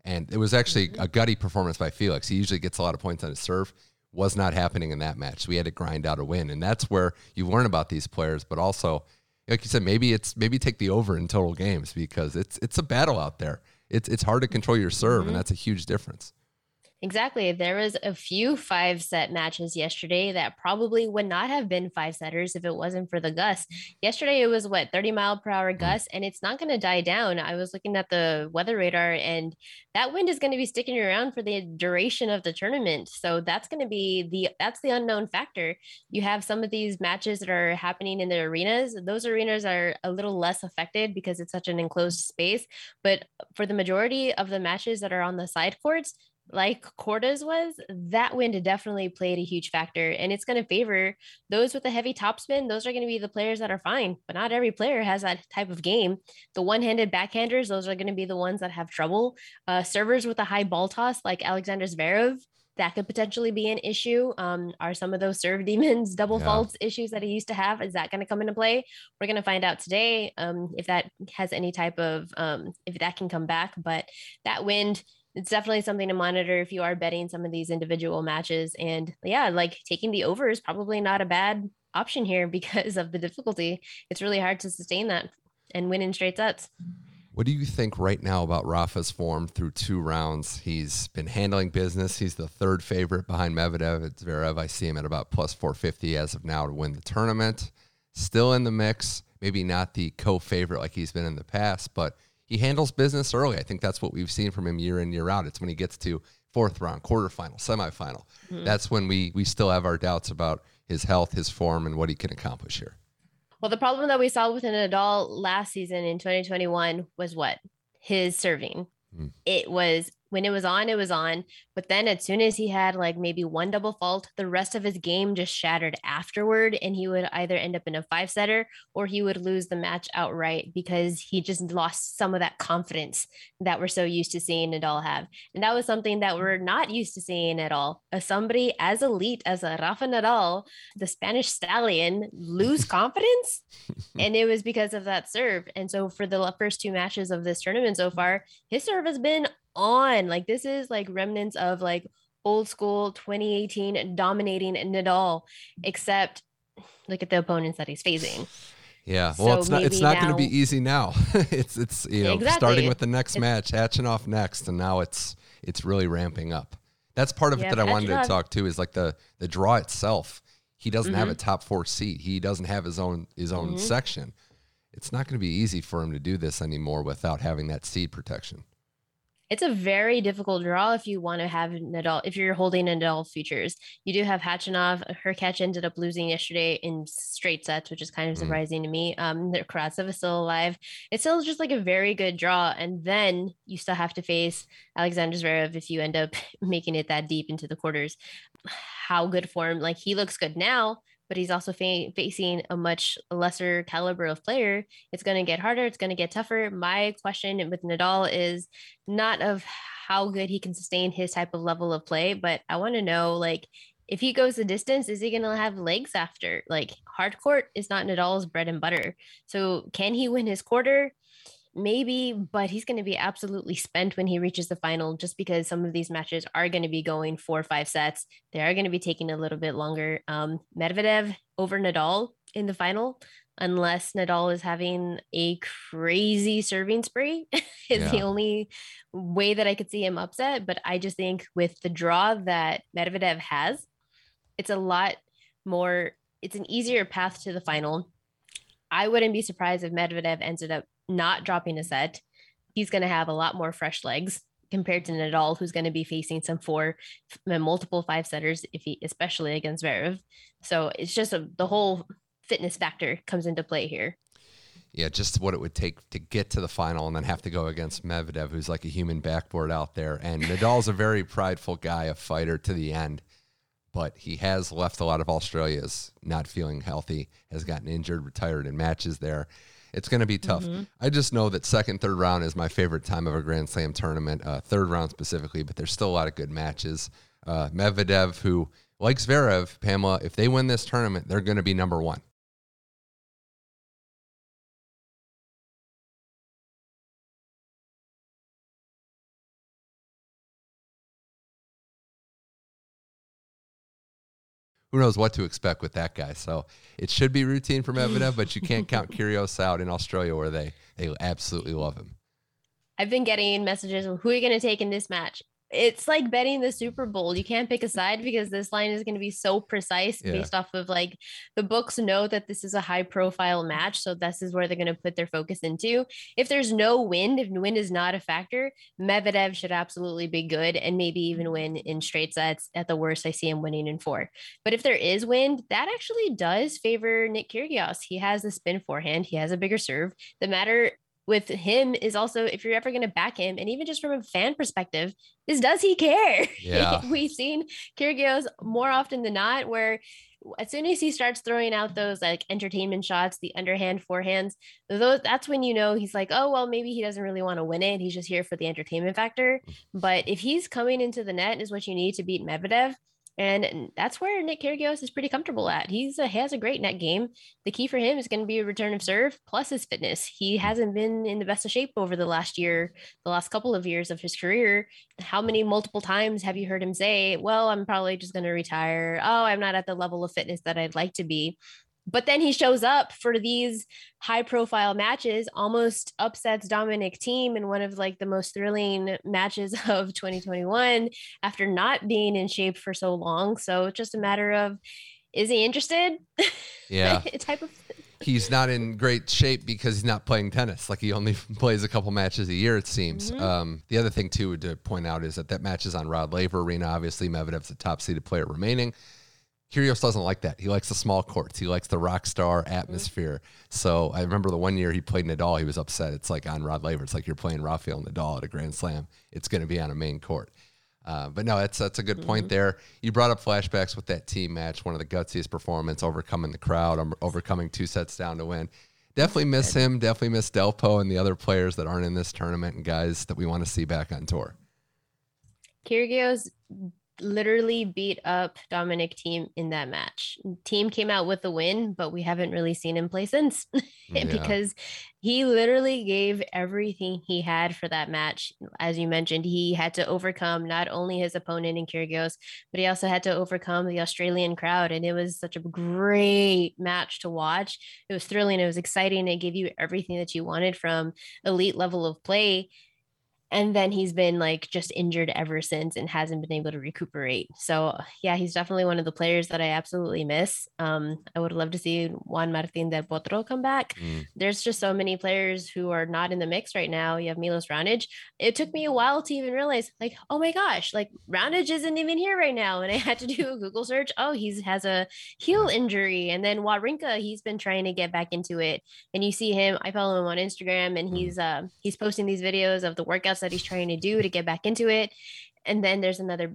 And it was actually a gutty performance by Felix. He usually gets a lot of points on his serve. Was not happening in that match. So we had to grind out a win. And that's where you learn about these players, but also, like you said, maybe take the over in total games, because it's a battle out there. It's hard to control your serve, and that's a huge difference. Exactly. There was a few 5-set matches yesterday that probably would not have been 5-setters if it wasn't for the gusts. Yesterday, it was 30-mile-per-hour gusts, and it's not going to die down. I was looking at the weather radar, and that wind is going to be sticking around for the duration of the tournament. So that's going to be that's the unknown factor. You have some of these matches that are happening in the arenas. Those arenas are a little less affected because it's such an enclosed space. But for the majority of the matches that are on the side courts, like Corda's was, that wind definitely played a huge factor, and it's going to favor those with a heavy topspin. Those are going to be the players that are fine, but not every player has that type of game. The one-handed backhanders, those are going to be the ones that have trouble. Servers with a high ball toss, like Alexander Zverev, that could potentially be an issue. Are some of those serve demons, double faults issues that he used to have, is that going to come into play? We're going to find out today if that has any type of, if that can come back. But that wind, it's definitely something to monitor if you are betting some of these individual matches. And yeah, like taking the over is probably not a bad option here because of the difficulty. It's really hard to sustain that and win in straight sets. What do you think right now about Rafa's form through 2 rounds? He's been handling business. He's the 3rd favorite behind Medvedev. At Zverev, I see him at about plus 450 as of now to win the tournament. Still in the mix, maybe not the co-favorite like he's been in the past, but he handles business early. I think that's what we've seen from him year in, year out. It's when he gets to 4th round, quarterfinal, semifinal. That's when we still have our doubts about his health, his form, and what he can accomplish here. Well, the problem that we saw with Nadal last season in 2021 was what? His serving. It was, when it was on. But then as soon as he had like maybe one double fault, the rest of his game just shattered afterward. And he would either end up in a 5-setter or he would lose the match outright because he just lost some of that confidence that we're so used to seeing Nadal have. And that was something that we're not used to seeing at all. As somebody as elite as a Rafa Nadal, the Spanish stallion, lose confidence. And it was because of that serve. And so for the first 2 matches of this tournament so far, his serve has been on. Like, this is like remnants of like old school 2018 dominating Nadal, except look at the opponents that he's facing. Yeah, well, So it's not going to maybe be easy now. it's Exactly. starting with the next match, Khachanov next, and now it's really ramping up. That's part of it that I wanted to talk to, is like the draw itself. He doesn't have a top 4 seed. He doesn't have his own section. It's not going to be easy for him to do this anymore without having that seed protection. It's a very difficult draw if you want to have Nadal, if you're holding Nadal futures. You do have Khachanov. Hurkacz ended up losing yesterday in straight sets, which is kind of surprising to me. Karatsev is still alive. It's still just like a very good draw. And then you still have to face Alexander Zverev if you end up making it that deep into the quarters. How good form, like he looks good now, but he's also facing a much lesser caliber of player. It's going to get harder. It's going to get tougher. My question with Nadal is not of how good he can sustain his type of level of play, but I want to know, like, if he goes the distance, is he going to have legs after? Like, hard court is not Nadal's bread and butter. So can he win his quarter? Maybe, but he's going to be absolutely spent when he reaches the final, just because some of these matches are going to be going 4 or 5 sets. They are going to be taking a little bit longer. Medvedev over Nadal in the final, unless Nadal is having a crazy serving spree, is the only way that I could see him upset. But I just think with the draw that Medvedev has, it's a lot more, it's an easier path to the final. I wouldn't be surprised if Medvedev ended up not dropping a set. He's going to have a lot more fresh legs compared to Nadal, who's going to be facing some multiple 5-setters, especially against Zverev. So it's just the whole fitness factor comes into play here. Yeah, just what it would take to get to the final and then have to go against Medvedev, who's like a human backboard out there. And Nadal's a very prideful guy, a fighter to the end. But he has left a lot of Australia's not feeling healthy, has gotten injured, retired in matches there. It's going to be tough. I just know that 2nd, 3rd round is my favorite time of a Grand Slam tournament, 3rd round specifically, but there's still a lot of good matches. Medvedev, who, like Zverev, Pamela, if they win this tournament, they're going to be number 1. who knows what to expect with that guy. So it should be routine for Medvedev, but you can't count Kyrgios out in Australia where they absolutely love him. I've been getting messages of who are you going to take in this match? It's like betting the Super Bowl. You can't pick a side because this line is going to be so precise based off of like the books know that this is a high profile match. So this is where they're going to put their focus into. If there's no wind, if wind is not a factor, Medvedev should absolutely be good and maybe even win in straight sets. At the worst, I see him winning in 4. But if there is wind, that actually does favor Nick Kyrgios. He has a spin forehand. He has a bigger serve. The matter with him is also if you're ever going to back him, and even just from a fan perspective, is does he care? Yeah. We've seen Kyrgios more often than not where as soon as he starts throwing out those like entertainment shots, the underhand forehands, that's when you know he's like, oh, well, maybe he doesn't really want to win it. He's just here for the entertainment factor. But if he's coming into the net is what you need to beat Medvedev. And that's where Nick Kyrgios is pretty comfortable at. He has a great net game. The key for him is going to be a return of serve plus his fitness. He hasn't been in the best of shape over the last couple of years of his career. How many multiple times have you heard him say, well, I'm probably just going to retire. Oh, I'm not at the level of fitness that I'd like to be. But then he shows up for these high profile matches, almost upsets Dominic Thiem in one of like the most thrilling matches of 2021 after not being in shape for so long. So it's just a matter of, is he interested? Yeah. type of. He's not in great shape because he's not playing tennis. Like he only plays a couple matches a year, it seems. The other thing too to point out is that match is on Rod Laver Arena. Obviously Medvedev's the top seeded player remaining. Kyrgios doesn't like that. He likes the small courts. He likes the rock star atmosphere. So I remember the one year he played Nadal, he was upset. It's like on Rod Laver. It's like you're playing Rafael Nadal at a Grand Slam. It's going to be on a main court. But no, that's a good point there. You brought up flashbacks with that team match, one of the gutsiest performance, overcoming the crowd, overcoming 2 sets down to win. Definitely miss him. Definitely miss Delpo and the other players that aren't in this tournament and guys that we want to see back on tour. Kyrgios literally beat up Dominic Thiem in that match. Thiem came out with the win, but we haven't really seen him play since because he literally gave everything he had for that match. As you mentioned, he had to overcome not only his opponent in Kyrgios, but he also had to overcome the Australian crowd. And it was such a great match to watch. It was thrilling. It was exciting. It gave you everything that you wanted from elite level of play. And then he's been like just injured ever since and hasn't been able to recuperate. So yeah, he's definitely one of the players that I absolutely miss. I would love to see Juan Martín del Potro come back. There's just so many players who are not in the mix right now. You have Milos Raonic. It took me a while to even realize like, oh my gosh, like Raonic isn't even here right now. And I had to do a Google search. Oh, he has a heel injury. And then Wawrinka, he's been trying to get back into it. And you see him, I follow him on Instagram and he's posting these videos of the workouts that he's trying to do to get back into it. And then there's another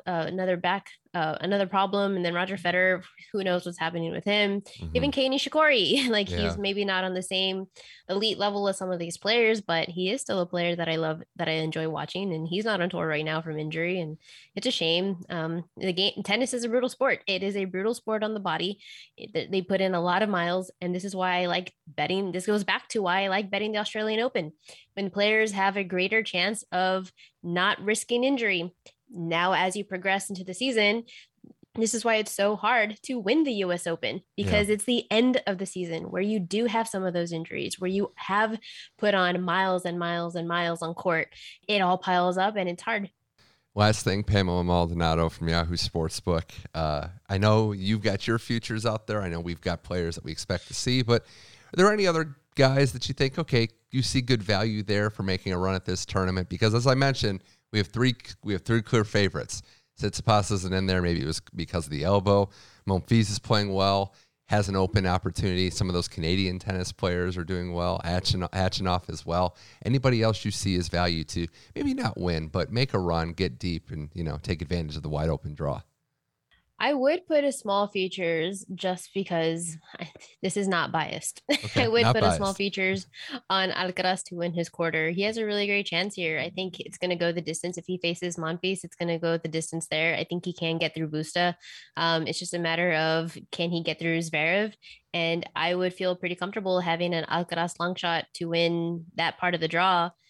problem. And then Roger Federer, who knows what's happening with him. Even Kei Nishikori, like he's maybe not on the same elite level as some of these players, but he is still a player that I love, that I enjoy watching. And he's not on tour right now from injury. And it's a shame. The game, tennis is a brutal sport. It is a brutal sport on the body. They put in a lot of miles. And this is why I like betting. This goes back to why I like betting the Australian Open. When players have a greater chance of not risking injury. Now, as you progress into the season, this is why it's so hard to win the US Open, because it's the end of the season where you do have some of those injuries, where you have put on miles and miles and miles on court. It all piles up and it's hard. Last thing, Pamela Maldonado from Yahoo Sportsbook. I know you've got your futures out there. I know we've got players that we expect to see, but are there any other guys that you think, okay, you see good value there for making a run at this tournament? Because as I mentioned, we have three clear favorites. Tsitsipas isn't in there. Maybe it was because of the elbow. Monfils is playing well, has an open opportunity. Some of those Canadian tennis players are doing well. Khachanov as well. Anybody else you see as value to maybe not win, but make a run, get deep, and take advantage of the wide open draw? I would put a small features just because this is not biased. Okay, I would put biased. a small features on Alcaraz to win his quarter. He has a really great chance here. I think it's going to go the distance. If he faces Monfils, it's going to go the distance there. I think he can get through Busta. It's just a matter of, can he get through Zverev? And I would feel pretty comfortable having an Alcaraz long shot to win that part of the draw.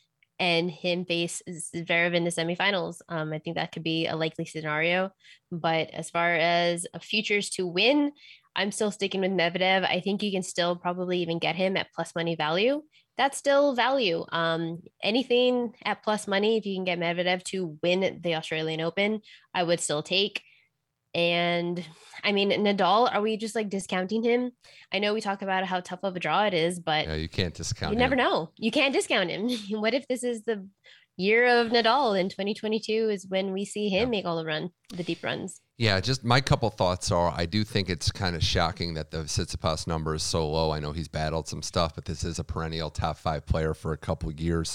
and him face Zverev in the semifinals. I think that could be a likely scenario. But as far as futures to win, I'm still sticking with Medvedev. I think you can still probably even get him at plus money value. That's still value. Anything at plus money, if you can get Medvedev to win the Australian Open, I would still take. And I mean, Nadal, are we just like discounting him? I know we talk about how tough of a draw it is, but yeah, you can't discount him. You never know. You can't discount him. What if this is the year of Nadal in 2022 is when we see him make all the deep runs? Yeah, just my couple thoughts are, I do think it's kind of shocking that the Tsitsipas number is so low. I know he's battled some stuff, but this is a perennial top 5 player for a couple of years.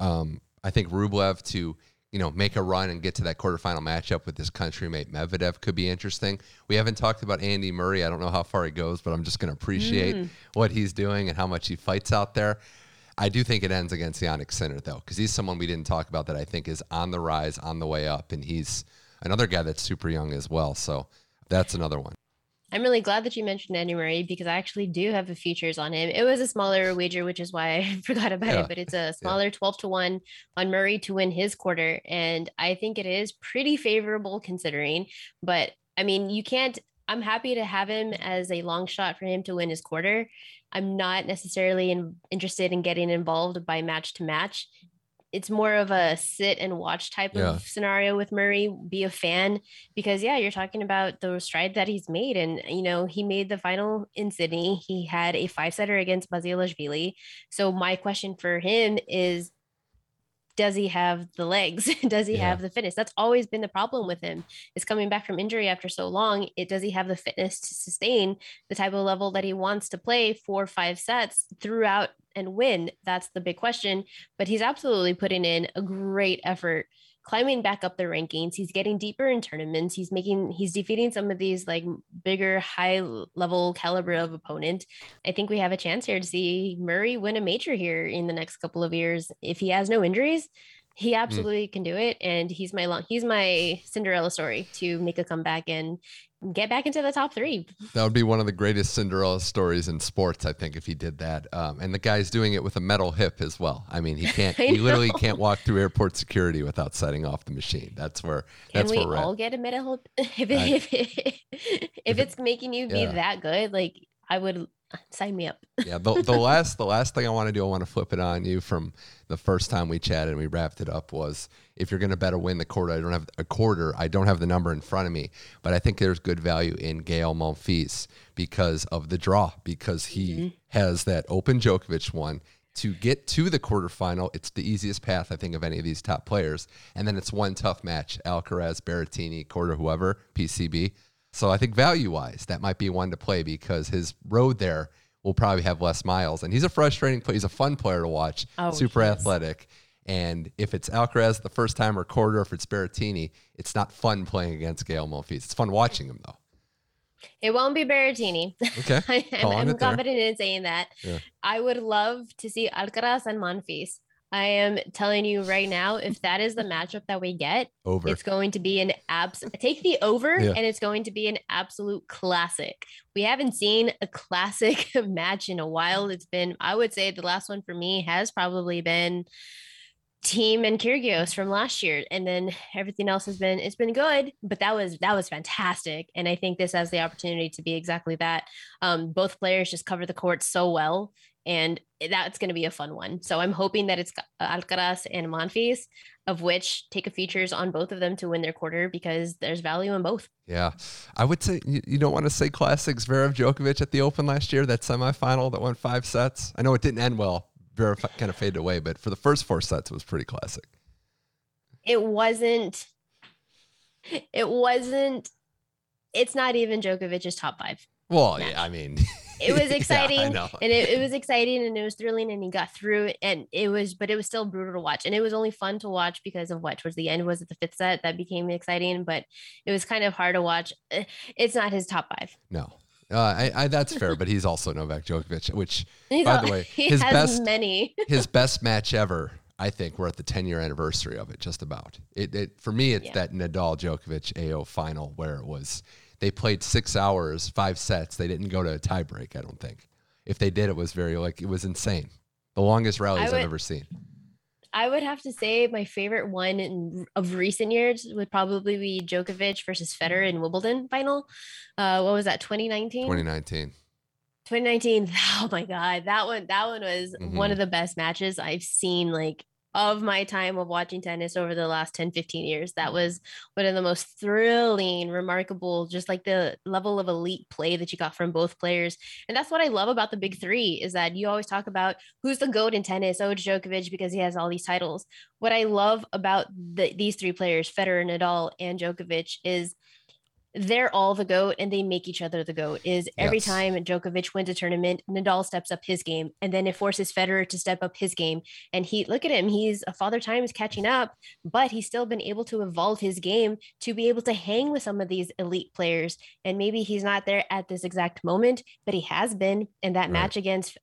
I think Rublev to, make a run and get to that quarterfinal matchup with his country-mate Medvedev could be interesting. We haven't talked about Andy Murray. I don't know how far he goes, but I'm just going to appreciate what he's doing and how much he fights out there. I do think it ends against Jannik Sinner, though, because he's someone we didn't talk about that I think is on the rise, on the way up, and he's another guy that's super young as well. So that's another one. I'm really glad that you mentioned Andy Murray because I actually do have the futures on him. It was a smaller wager, which is why I forgot about it, but it's a smaller 12-1 on Murray to win his quarter. And I think it is pretty favorable considering, but I mean, I'm happy to have him as a long shot for him to win his quarter. I'm not necessarily interested in getting involved by match to match. It's more of a sit and watch type of scenario with Murray, be a fan, because you're talking about the stride that he's made. And, he made the final in Sydney. He had a 5-setter against Basilashvili. So my question for him is, does he have the legs? Does he have the fitness? That's always been the problem with him, is coming back from injury after so long. Does he have the fitness to sustain the type of level that he wants to play 4 or 5 sets throughout and win? That's the big question. But he's absolutely putting in a great effort, climbing back up the rankings. He's getting deeper in tournaments. He's defeating some of these like bigger, high level caliber of opponent. I think we have a chance here to see Murray win a major here in the next couple of years. If he has no injuries, he absolutely can do it. And he's my Cinderella story to make a comeback and get back into the top 3. That would be one of the greatest Cinderella stories in sports, I think, if he did that. And the guy's doing it with a metal hip as well. I mean, he literally can't walk through airport security without setting off the machine. That's where we're all get a metal hip? If it's making you be that good, like I would sign me up. Yeah. The last thing I want to flip it on you from the first time we chatted and we wrapped it up was, if you're going to bet a win the quarter, I don't have the number in front of me, but I think there's good value in Gael Monfils because of the draw, because he has that Open Djokovic one. To get to the quarterfinal, it's the easiest path, I think, of any of these top players. And then it's one tough match, Alcaraz, Berrettini, Korda, whoever, PCB. So I think value-wise, that might be one to play because his road there will probably have less miles. And he's a frustrating player. He's a fun player to watch, super athletic. And if it's Alcaraz the first time or Korda, or if it's Berrettini, it's not fun playing against Gael Monfils. It's fun watching him, though. It won't be Berrettini. Okay. I'm confident in saying that. Yeah. I would love to see Alcaraz and Monfils. I am telling you right now, if that is the matchup that we get, it's going to be take the over, and it's going to be an absolute classic. We haven't seen a classic match in a while. It's been, I would say the last one for me has probably been Thiem and Kyrgios from last year. And then everything else it's been good, but that was fantastic. And I think this has the opportunity to be exactly that. Both players just cover the court so well, and that's going to be a fun one. So I'm hoping that it's Alcaraz and Monfils, of which take a features on both of them to win their quarter because there's value in both. Yeah. I would say you don't want to say classic Zverev Djokovic at the Open last year, that semifinal that went 5 sets. I know it didn't end well. Zverev kind of faded away, but for the first 4 sets, it was pretty classic. It wasn't, it's not even Djokovic's top 5. Well, match. Yeah, I mean, it was exciting, I know. And it was exciting and it was thrilling and he got through it, and but it was still brutal to watch, and it was only fun to watch because of what towards the end was it the 5th set that became exciting, but it was kind of hard to watch. It's not his top 5. No. That's fair, but he's also Novak Djokovic, which, by the way, his best match ever, I think, we're at the 10-year anniversary of it, just about. For me, it's that Nadal-Djokovic AO final where it was, they played 6 hours, 5 sets. They didn't go to a tiebreak, I don't think. If they did, it was it was insane. The longest rallies I've ever seen. I would have to say my favorite one of recent years would probably be Djokovic versus Federer in Wimbledon final. What was that, 2019? 2019. 2019. Oh my God. That one was one of the best matches I've seen, like, of my time of watching tennis over the last 10, 15 years. That was one of the most thrilling, remarkable, just like the level of elite play that you got from both players. And that's what I love about the big three, is that you always talk about who's the GOAT in tennis. Oh, it's Djokovic because he has all these titles. What I love about these three players, Federer, Nadal, and Djokovic, is they're all the GOAT and they make each other the GOAT. Is every time Djokovic wins a tournament, Nadal steps up his game, and then it forces Federer to step up his game. And look at him, he's a father time is catching up, but he's still been able to evolve his game to be able to hang with some of these elite players. And maybe he's not there at this exact moment, but he has been. And that match against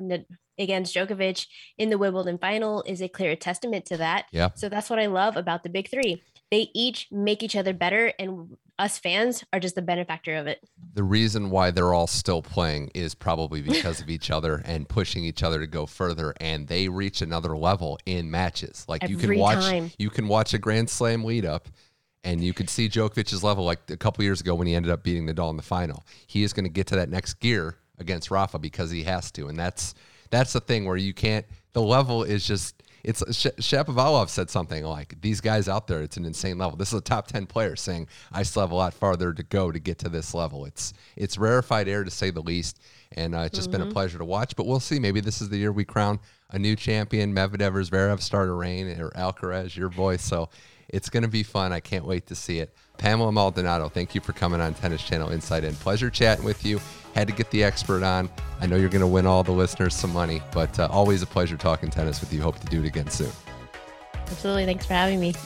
Djokovic in the Wimbledon final is a clear testament to that. Yeah. So that's what I love about the big three. They each make each other better, and us fans are just the benefactor of it. The reason why they're all still playing is probably because of each other and pushing each other to go further, and they reach another level in matches. Like you can watch a Grand Slam lead up, and you could see Djokovic's level like a couple years ago when he ended up beating Nadal in the final. He is going to get to that next gear against Rafa because he has to, and that's the thing where you can't. The level is just. It's Shapovalov said something like, these guys out there, it's an insane level. This is a top 10 player saying, I still have a lot farther to go to get to this level. It's rarefied air, to say the least, and it's just been a pleasure to watch. But we'll see. Maybe this is the year we crown a new champion. Medvedev or Zverev start a reign, or Alcaraz, your voice. So it's going to be fun. I can't wait to see it. Pamela Maldonado, thank you for coming on Tennis Channel Inside In. Pleasure chatting with you. Had to get the expert on. I know you're going to win all the listeners some money, but always a pleasure talking tennis with you. Hope to do it again soon. Absolutely. Thanks for having me.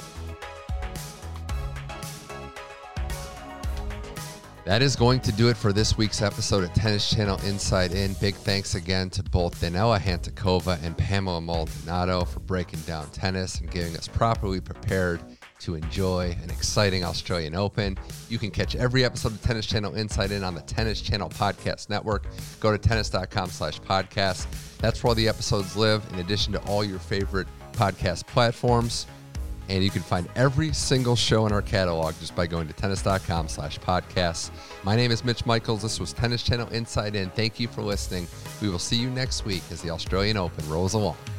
That is going to do it for this week's episode of Tennis Channel Inside In. Big thanks again to both Danela Hantuchova and Pamela Maldonado for breaking down tennis and getting us properly prepared to enjoy an exciting Australian Open. You can catch every episode of Tennis Channel Inside In on the Tennis Channel Podcast Network. Go to tennis.com/podcast. That's where all the episodes live, in addition to all your favorite podcast platforms. And you can find every single show in our catalog just by going to tennis.com/podcasts. My name is Mitch Michaels. This was Tennis Channel Inside In. Thank you for listening. We will see you next week as the Australian Open rolls along.